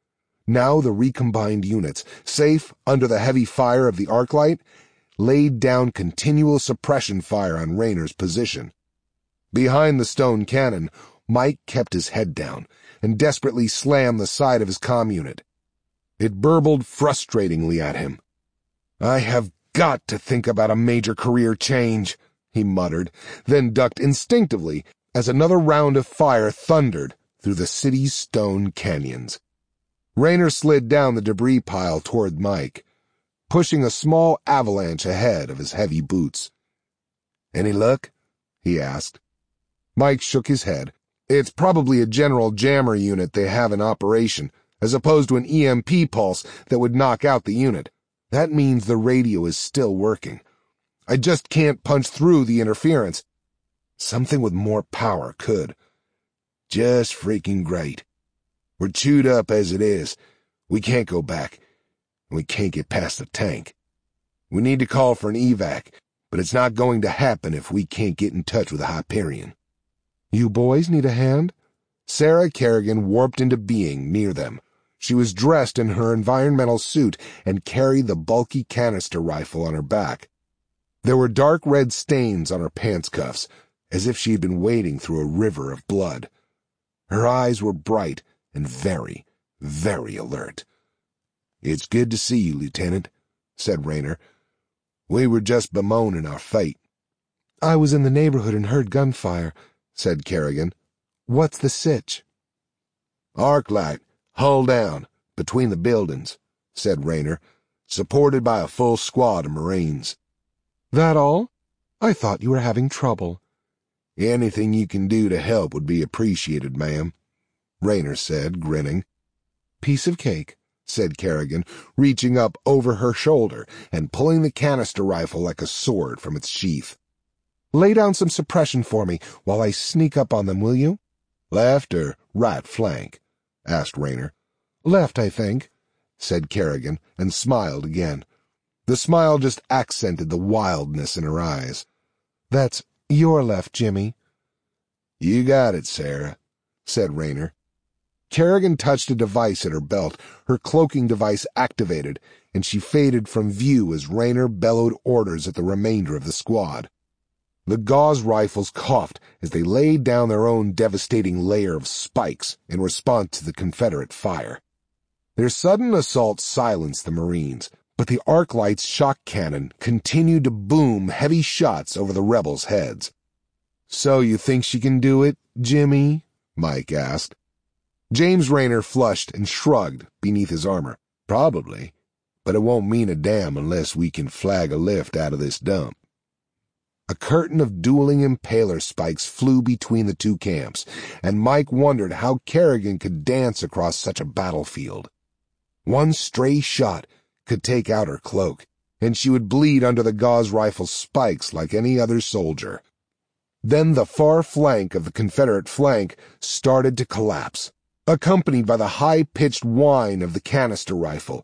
Now the recombined units, safe under the heavy fire of the arclight, laid down continual suppression fire on Raynor's position. Behind the stone cannon, Mike kept his head down and desperately slammed the side of his comm unit. It burbled frustratingly at him. "I have got to think about a major career change," he muttered, then ducked instinctively as another round of fire thundered through the city's stone canyons. Raynor slid down the debris pile toward Mike, pushing a small avalanche ahead of his heavy boots. "Any luck?" he asked. Mike shook his head. "It's probably a general jammer unit they have in operation, as opposed to an EMP pulse that would knock out the unit. That means the radio is still working. I just can't punch through the interference. Something with more power could. Just freaking great. We're chewed up as it is. We can't go back. We can't get past the tank. We need to call for an evac, but it's not going to happen if we can't get in touch with a Hyperion." "You boys need a hand?" Sarah Kerrigan warped into being near them. She was dressed in her environmental suit and carried the bulky canister rifle on her back. There were dark red stains on her pants cuffs, as if she had been wading through a river of blood. Her eyes were bright and very, very alert. "It's good to see you, Lieutenant," said Raynor. "We were just bemoaning our fate." "I was in the neighborhood and heard gunfire," said Kerrigan. "What's the sitch?" "Arclight, hull down, between the buildings," said Raynor, "supported by a full squad of Marines." "That all? I thought you were having trouble." "Anything you can do to help would be appreciated, ma'am," Raynor said, grinning. "Piece of cake," said Kerrigan, reaching up over her shoulder and pulling the canister rifle like a sword from its sheath. "Lay down some suppression for me while I sneak up on them, will you?" "Left or right flank?" asked Raynor. "Left, I think," said Kerrigan, and smiled again. The smile just accented the wildness in her eyes. "That's your left, Jimmy." "You got it, Sarah," said Raynor. Kerrigan touched a device at her belt. Her cloaking device activated, and she faded from view as Raynor bellowed orders at the remainder of the squad. The gauze rifles coughed as they laid down their own devastating layer of spikes in response to the Confederate fire. Their sudden assault silenced the Marines, but the Arclight's shock cannon continued to boom heavy shots over the rebels' heads. "So you think she can do it, Jimmy?" Mike asked. James Raynor flushed and shrugged beneath his armor. "Probably, but it won't mean a damn unless we can flag a lift out of this dump." A curtain of dueling impaler spikes flew between the two camps, and Mike wondered how Kerrigan could dance across such a battlefield. One stray shot could take out her cloak, and she would bleed under the gauze rifle's spikes like any other soldier. Then the far flank of the Confederate flank started to collapse, accompanied by the high-pitched whine of the canister rifle.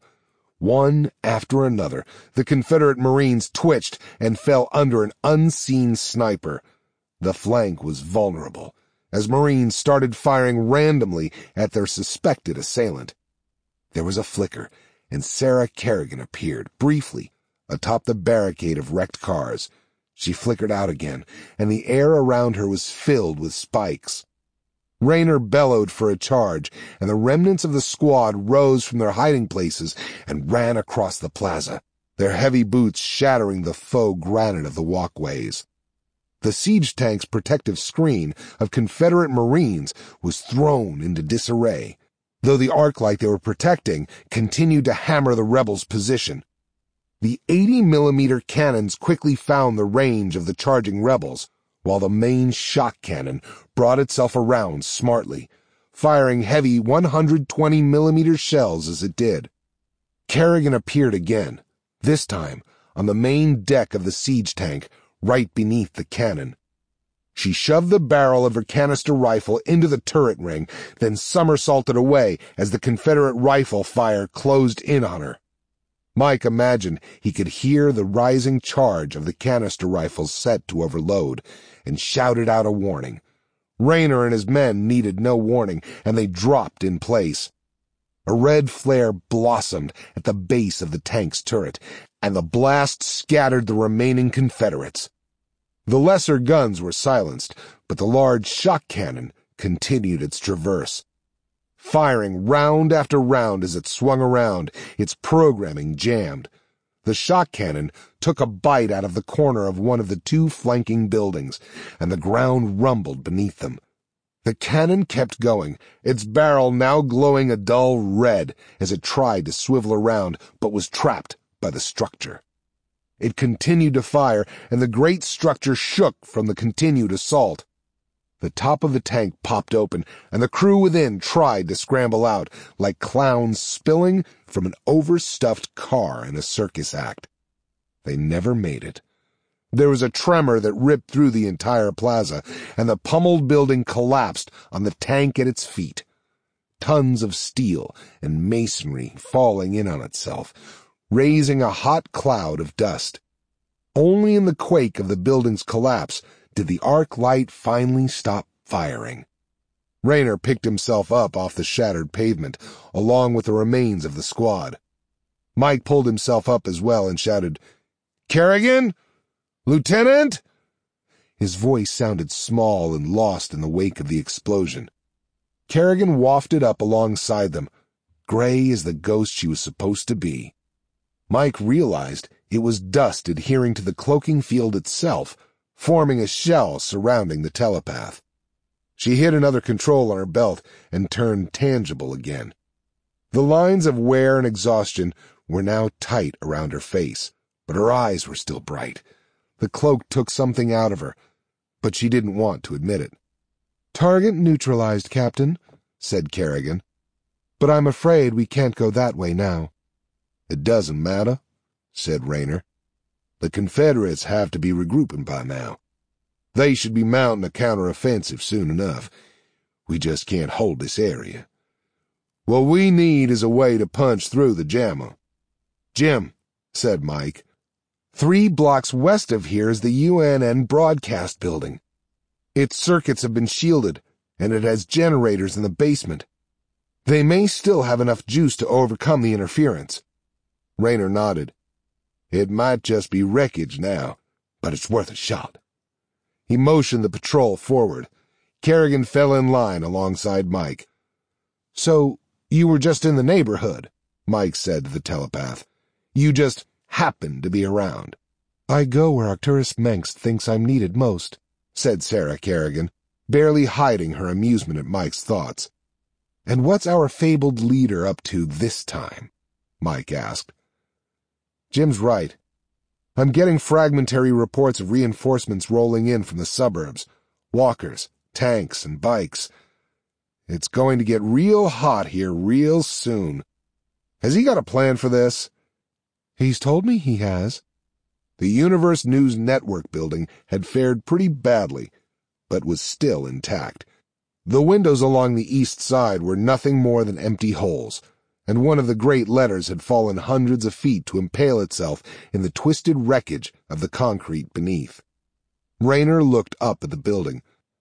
One after another, the Confederate Marines twitched and fell under an unseen sniper. The flank was vulnerable, as Marines started firing randomly at their suspected assailant. There was a flicker, and Sarah Kerrigan appeared, briefly, atop the barricade of wrecked cars. She flickered out again, and the air around her was filled with spikes. Rayner bellowed for a charge, and the remnants of the squad rose from their hiding places and ran across the plaza, their heavy boots shattering the faux granite of the walkways. The siege tank's protective screen of Confederate Marines was thrown into disarray, though the arc light they were protecting continued to hammer the rebels' position. The 80-millimeter cannons quickly found the range of the charging rebels, while the main shock cannon brought itself around smartly, firing heavy 120-millimeter shells as it did. Kerrigan appeared again, this time on the main deck of the siege tank, right beneath the cannon. She shoved the barrel of her canister rifle into the turret ring, then somersaulted away as the Confederate rifle fire closed in on her. Mike imagined he could hear the rising charge of the canister rifles set to overload, and shouted out a warning. Rayner and his men needed no warning, and they dropped in place. A red flare blossomed at the base of the tank's turret, and the blast scattered the remaining Confederates. The lesser guns were silenced, but the large shock cannon continued its traverse, firing round after round as it swung around, its programming jammed. The shock cannon took a bite out of the corner of one of the two flanking buildings, and the ground rumbled beneath them. The cannon kept going, its barrel now glowing a dull red as it tried to swivel around, but was trapped by the structure. It continued to fire, and the great structure shook from the continued assault. The top of the tank popped open, and the crew within tried to scramble out, like clowns spilling from an overstuffed car in a circus act. They never made it. There was a tremor that ripped through the entire plaza, and the pummeled building collapsed on the tank at its feet. Tons of steel and masonry falling in on itself, raising a hot cloud of dust. Only in the quake of the building's collapse did the arc light finally stop firing. Rayner picked himself up off the shattered pavement, along with the remains of the squad. Mike pulled himself up as well and shouted, "Kerrigan? Lieutenant?" His voice sounded small and lost in the wake of the explosion. Kerrigan wafted up alongside them, gray as the ghost she was supposed to be. Mike realized it was dust adhering to the cloaking field itself, forming a shell surrounding the telepath. She hit another control on her belt and turned tangible again. The lines of wear and exhaustion were now tight around her face, but her eyes were still bright. The cloak took something out of her, but she didn't want to admit it. "Target neutralized, Captain," said Kerrigan. "But I'm afraid we can't go that way now." "It doesn't matter," said Rayner. "The Confederates have to be regrouping by now. They should be mounting a counteroffensive soon enough. We just can't hold this area. What we need is a way to punch through the jammer." "Jim," said Mike, 3 blocks west of here is the UNN broadcast building. Its circuits have been shielded, and it has generators in the basement. They may still have enough juice to overcome the interference." Rayner nodded. "It might just be wreckage now, but it's worth a shot." He motioned the patrol forward. Kerrigan fell in line alongside Mike. "So, you were just in the neighborhood," Mike said to the telepath. "You just happened to be around." "I go where Arcturus Mengsk thinks I'm needed most," said Sarah Kerrigan, barely hiding her amusement at Mike's thoughts. "And what's our fabled leader up to this time?" Mike asked. "Jim's right. I'm getting fragmentary reports of reinforcements rolling in from the suburbs. Walkers, tanks, and bikes. It's going to get real hot here real soon. Has he got a plan for this? He's told me he has. The Universe News Network building had fared pretty badly, but was still intact. The windows along the east side were nothing more than empty holes, and one of the great letters had fallen hundreds of feet to impale itself in the twisted wreckage of the concrete beneath. Raynor looked up at the building.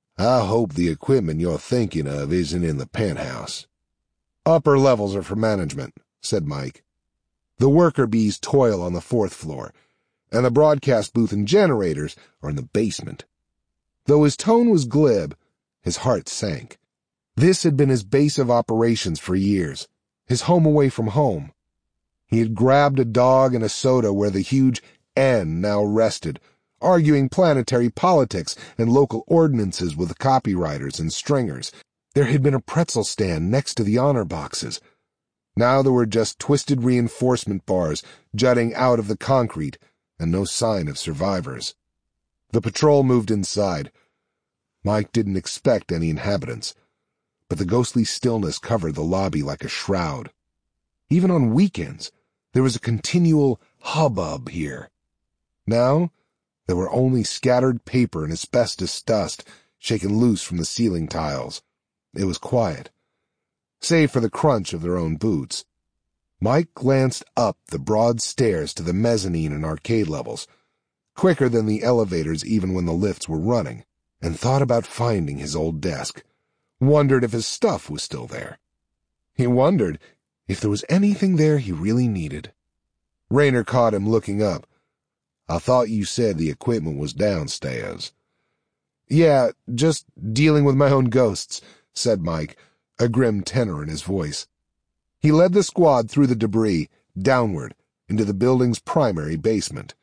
I hope the equipment you're thinking of isn't in the penthouse. Upper levels are for management, said Mike. The worker bees toil on the 4th floor, and the broadcast booth and generators are in the basement. Though his tone was glib, his heart sank. This had been his base of operations for years, his home away from home. He had grabbed a dog and a soda where the huge N now rested, arguing planetary politics and local ordinances with the copywriters and stringers. There had been a pretzel stand next to the honor boxes. Now there were just twisted reinforcement bars jutting out of the concrete and no sign of survivors. The patrol moved inside. Mike didn't expect any inhabitants, but the ghostly stillness covered the lobby like a shroud. Even on weekends, there was a continual hubbub here. Now, there were only scattered paper and asbestos dust shaken loose from the ceiling tiles. It was quiet, save for the crunch of their own boots. Mike glanced up the broad stairs to the mezzanine and arcade levels, quicker than the elevators even when the lifts were running, and thought about finding his old desk, wondered if his stuff was still there. He wondered if there was anything there he really needed. Raynor caught him looking up. I thought you said the equipment was downstairs. Yeah, just dealing with my own ghosts, said Mike, a grim tenor in his voice. He led the squad through the debris, downward, into the building's primary basement.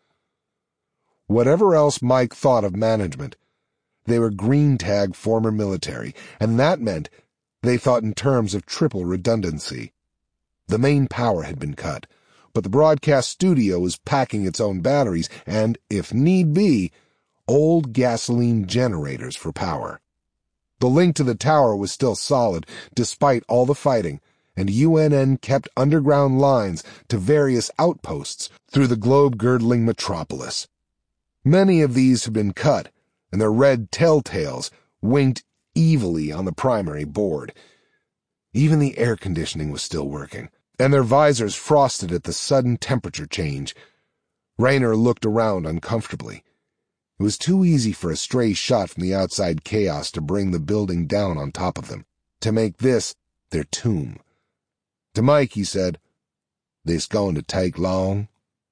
Whatever else Mike thought of management, they were green tag former military, and that meant they thought in terms of triple redundancy. The main power had been cut, but the broadcast studio was packing its own batteries and, if need be, old gasoline generators for power. The link to the tower was still solid, despite all the fighting, and UNN kept underground lines to various outposts through the globe-girdling metropolis. Many of these had been cut, and their red telltales winked evilly on the primary board. Even the air conditioning was still working, and their visors frosted at the sudden temperature change. Raynor looked around uncomfortably. It was too easy for a stray shot from the outside chaos to bring the building down on top of them, to make this their tomb. To Mike, he said, "This going to take long?"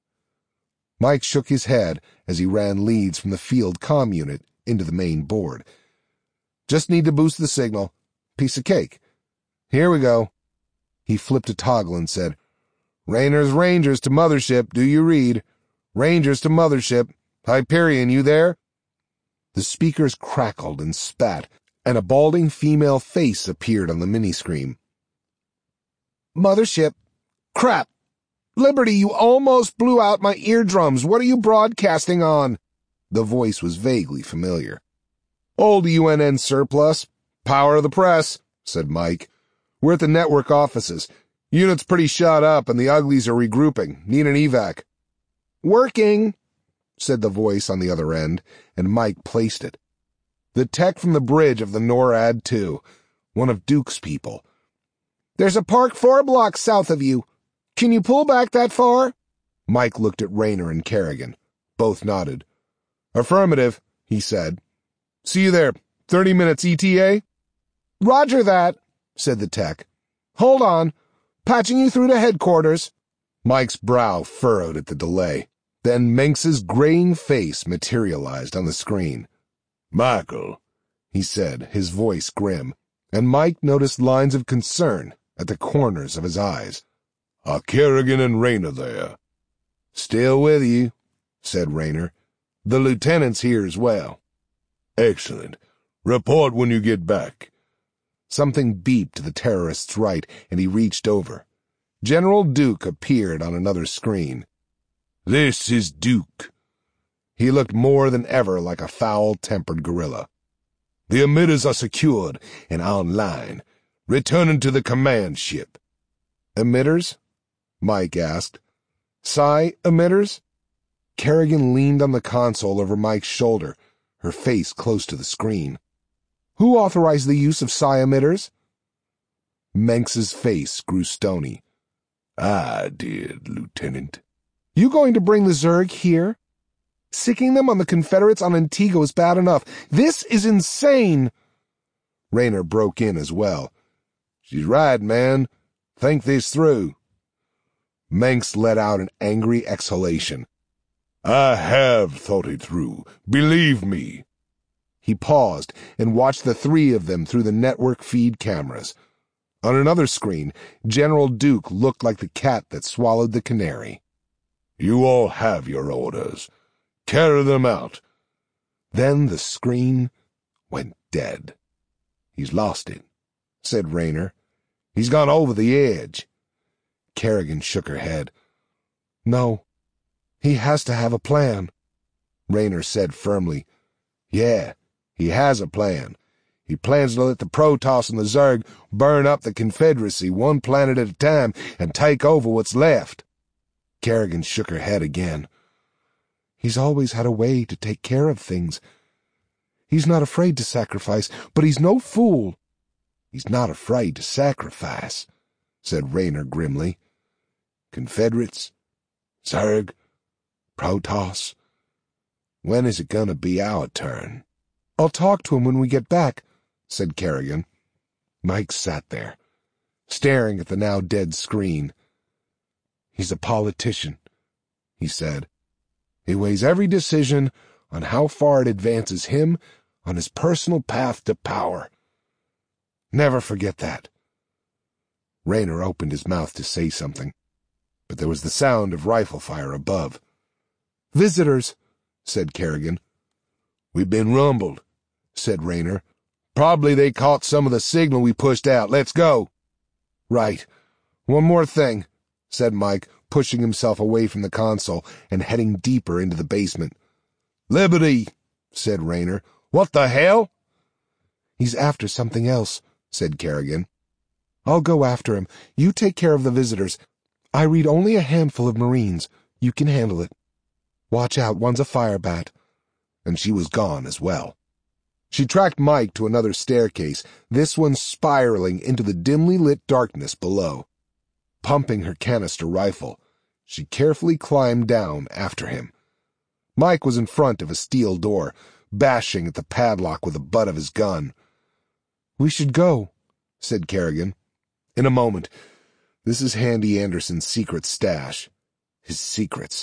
Mike shook his head as he ran leads from the field comm unit into the main board. Just need to boost the signal. Piece of cake. Here we go. He flipped a toggle and said, "Raynor's Rangers to Mothership, do you read? Rangers to Mothership. Hyperion, you there?" The speakers crackled and spat, and a balding female face appeared on the mini-screen. "Mothership. Crap. Liberty, you almost blew out my eardrums. What are you broadcasting on?" The voice was vaguely familiar. "Old UNN surplus. Power of the press," said Mike. "We're at the network offices. Unit's pretty shot up and the uglies are regrouping. Need an evac." "Working," said the voice on the other end, and Mike placed it. The tech from the bridge of the NORAD 2, one of Duke's people. "There's a park 4 blocks south of you. Can you pull back that far?" Mike looked at Raynor and Kerrigan. Both nodded. "Affirmative," he said. "See you there. 30 minutes ETA?" "Roger that," said the tech. "Hold on. Patching you through to headquarters." Mike's brow furrowed at the delay. Then Menks's graying face materialized on the screen. "Michael," he said, his voice grim, and Mike noticed lines of concern at the corners of his eyes. "Are Kerrigan and Raynor there?" "Still with you," said Raynor. "The lieutenant's here as well." "Excellent. Report when you get back." Something beeped to the terrorist's right, and he reached over. General Duke appeared on another screen. This is Duke." He looked more than ever like a foul-tempered gorilla. "The emitters are secured and online, returning to the command ship." "Emitters?" Mike asked. "Psi emitters?" Kerrigan leaned on the console over Mike's shoulder, her face close to the screen. "Who authorized the use of psi emitters?" Menks's face grew stony. "I did, Lieutenant." "You going to bring the Zerg here? Sicking them on the Confederates on Antigua is bad enough. This is insane!" Raynor broke in as well. "She's right, man. Think this through." Menks let out an angry exhalation. "I have thought it through. Believe me." He paused and watched the three of them through the network feed cameras. On another screen, General Duke looked like the cat that swallowed the canary. "You all have your orders. Carry them out." Then the screen went dead. "He's lost it," said Raynor. "He's gone over the edge." Kerrigan shook her head. "No, he has to have a plan." Raynor said firmly, "Yeah, he has a plan. He plans to let the Protoss and the Zerg burn up the Confederacy one planet at a time and take over what's left." Kerrigan shook her head again. "He's always had a way to take care of things. He's not afraid to sacrifice, but he's no fool." "He's not afraid to sacrifice," said Raynor grimly. "Confederates, Zerg, Protoss. When is it gonna be our turn?" "I'll talk to him when we get back," said Kerrigan. Mike sat there, staring at the now dead screen. "He's a politician," he said. "He weighs every decision on how far it advances him on his personal path to power. Never forget that." Raynor opened his mouth to say something, but there was the sound of rifle fire above. "Visitors," said Kerrigan. "We've been rumbled," said Raynor. "Probably they caught some of the signal we pushed out. Let's go." "Right. One more thing," said Mike, pushing himself away from the console and heading deeper into the basement. "Liberty," said Raynor. "What the hell?" "He's after something else," said Kerrigan. "I'll go after him. You take care of the visitors. I read only a handful of Marines. You can handle it. Watch out, one's a firebat." And she was gone as well. She tracked Mike to another staircase, this one spiraling into the dimly lit darkness below. Pumping her canister rifle, she carefully climbed down after him. Mike was in front of a steel door, bashing at the padlock with the butt of his gun. "We should go," said Kerrigan. "In a moment. This is Handy Anderson's secret stash. His secrets.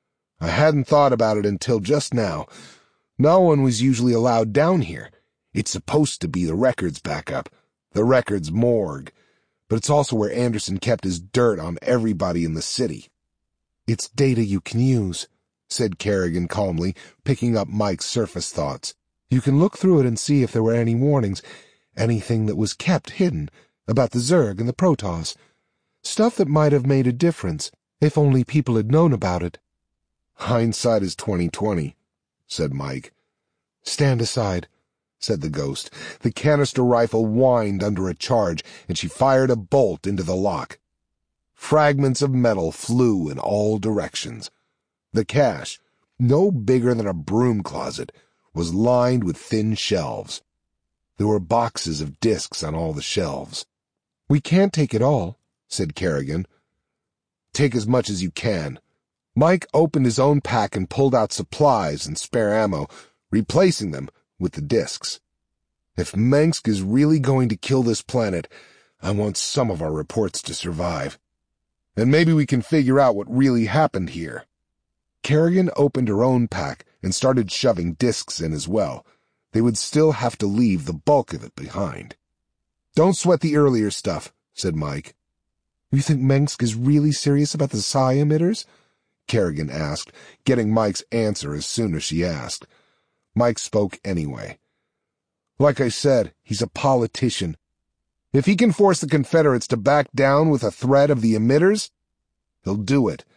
I hadn't thought about it until just now. No one was usually allowed down here. It's supposed to be the records backup, the records morgue, but it's also where Anderson kept his dirt on everybody in the city." "It's data you can use," said Kerrigan calmly, picking up Mike's surface thoughts. "You can look through it and see if there were any warnings, anything that was kept hidden, about the Zerg and the Protoss. Stuff that might have made a difference, if only people had known about it." "Hindsight is 20/20, said Mike. "Stand aside," said the ghost. The canister rifle whined under a charge, and she fired a bolt into the lock. Fragments of metal flew in all directions. The cache, no bigger than a broom closet, was lined with thin shelves. There were boxes of discs on all the shelves. "We can't take it all," said Kerrigan. "Take as much as you can." Mike opened his own pack and pulled out supplies and spare ammo, replacing them with the discs. "If Mengsk is really going to kill this planet, I want some of our reports to survive. And maybe we can figure out what really happened here." Kerrigan opened her own pack and started shoving discs in as well. They would still have to leave the bulk of it behind. "Don't sweat the earlier stuff," said Mike. "You think Mengsk is really serious about the psi emitters?" Kerrigan asked, getting Mike's answer as soon as she asked. Mike spoke anyway. "Like I said, he's a politician. If he can force the Confederates to back down with a threat of the emitters, he'll do it.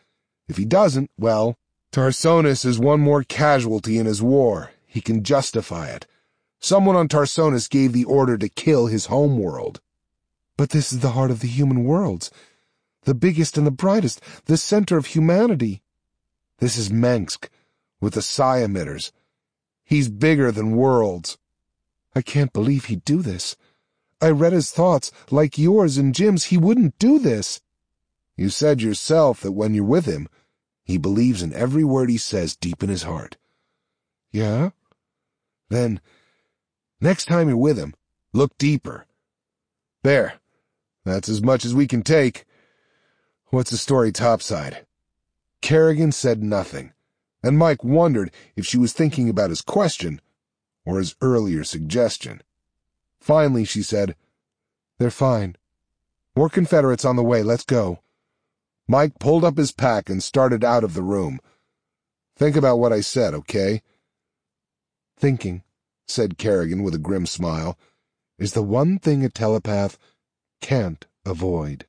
If he doesn't, well, Tarsonis is one more casualty in his war. He can justify it. Someone on Tarsonis gave the order to kill his homeworld. But this is the heart of the human worlds, the biggest and the brightest, the center of humanity. This is Mengsk, with the psi emitters. He's bigger than worlds. I can't believe he'd do this. I read his thoughts, like yours and Jim's. He wouldn't do this. You said yourself that when you're with him, he believes in every word he says deep in his heart. Yeah? Then, next time you're with him, look deeper. There. That's as much as we can take. What's the story topside? Kerrigan said nothing, and Mike wondered if she was thinking about his question or his earlier suggestion. Finally, she said, They're fine. More Confederates on the way, let's go. Mike pulled up his pack and started out of the room. Think about what I said, okay? Thinking, said Kerrigan with a grim smile, is the one thing a telepath can't avoid.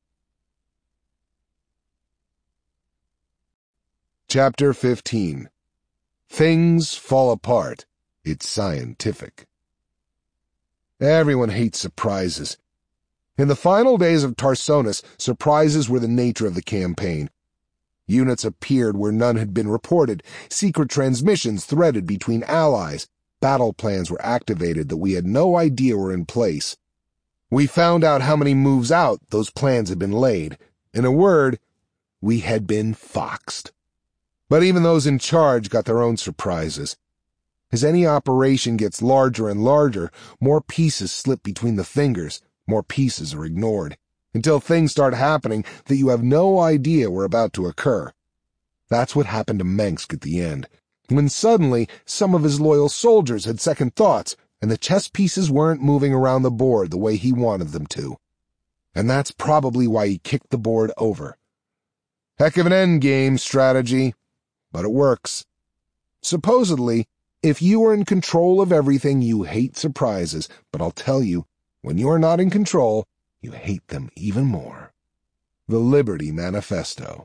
Chapter 15. Things Fall Apart. It's Scientific. Everyone hates surprises. In the final days of Tarsonis, surprises were the nature of the campaign. Units appeared where none had been reported, secret transmissions threaded between allies, battle plans were activated that we had no idea were in place. We found out how many moves out those plans had been laid. In a word, we had been foxed. But even those in charge got their own surprises. As any operation gets larger and larger, more pieces slip between the fingers, more pieces are ignored, until things start happening that you have no idea were about to occur. That's what happened to Mengsk at the end, when suddenly some of his loyal soldiers had second thoughts, and the chess pieces weren't moving around the board the way he wanted them to. And that's probably why he kicked the board over. Heck of an endgame strategy, but it works. Supposedly, if you are in control of everything, you hate surprises, but I'll tell you, when you are not in control, you hate them even more. The Liberty Manifesto.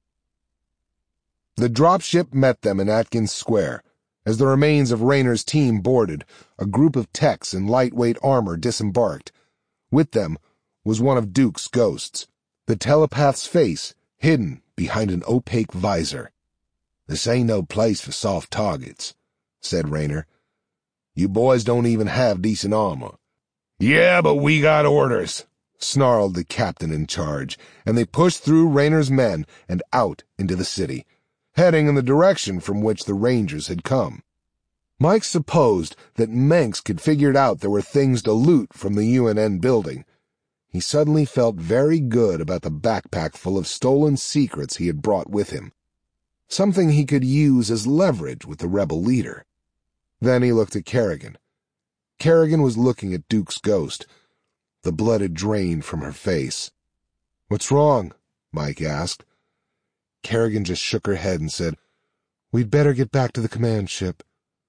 The dropship met them in Atkins Square. As the remains of Raynor's team boarded, a group of techs in lightweight armor disembarked. With them was one of Duke's ghosts, the telepath's face hidden behind an opaque visor. "This ain't no place for soft targets," said Raynor. "You boys don't even have decent armor." "Yeah, but we got orders," snarled the captain in charge, and they pushed through Raynor's men and out into the city, heading in the direction from which the Rangers had come. Mike supposed that Mengsk had figured out there were things to loot from the UNN building. He suddenly felt very good about the backpack full of stolen secrets he had brought with him, something he could use as leverage with the rebel leader. Then he looked at Kerrigan. Kerrigan was looking at Duke's ghost. The blood had drained from her face. "What's wrong?" Mike asked. Kerrigan just shook her head and said, "We'd better get back to the command ship."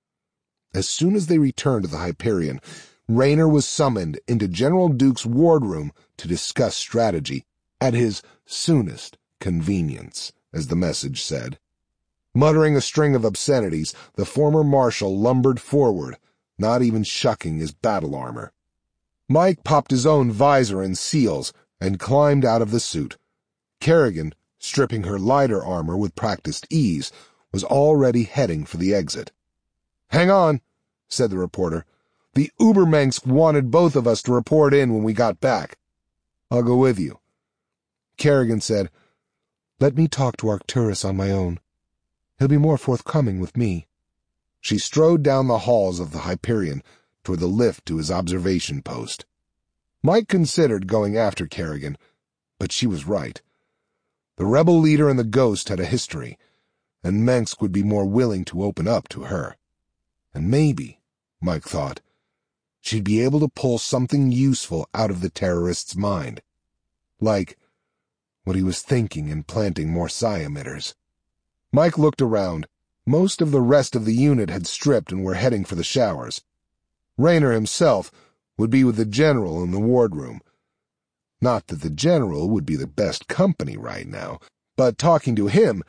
As soon as they returned to the Hyperion, Raynor was summoned into General Duke's wardroom to discuss strategy, at his soonest convenience, as the message said. Muttering a string of obscenities, the former marshal lumbered forward, not even shucking his battle armor. Mike popped his own visor and seals and climbed out of the suit. Kerrigan, stripping her lighter armor with practiced ease, was already heading for the exit. "Hang on," said the reporter. "The Ubermengsk wanted both of us to report in when we got back." "I'll go with you." Kerrigan said, "Let me talk to Arcturus on my own. He'll be more forthcoming with me." She strode down the halls of the Hyperion toward the lift to his observation post. Mike considered going after Kerrigan, but she was right. The rebel leader and the ghost had a history, and Mengsk would be more willing to open up to her. And maybe, Mike thought, she'd be able to pull something useful out of the terrorist's mind. Like what he was thinking in planting more psi emitters. Mike looked around. Most of the rest of the unit had stripped and were heading for the showers. Raynor himself would be with the general in the wardroom. Not that the general would be the best company right now, but talking to him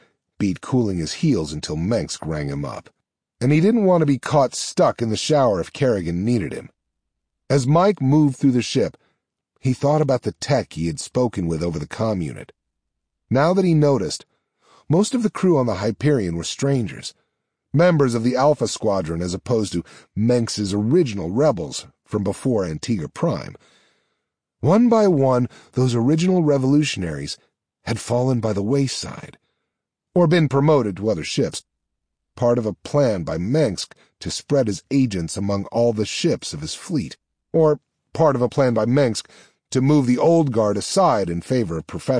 heartbeat cooling his heels until Mengsk rang him up. And he didn't want to be caught stuck in the shower if Kerrigan needed him. As Mike moved through the ship, he thought about the tech he had spoken with over the comm unit. Now that he noticed, most of the crew on the Hyperion were strangers, members of the Alpha Squadron as opposed to Mengsk's original rebels from before Antigua Prime. One by one, those original revolutionaries had fallen by the wayside, or been promoted to other ships, part of a plan by Mengsk to spread his agents among all the ships of his fleet, or part of a plan by Mengsk to move the old guard aside in favor of professional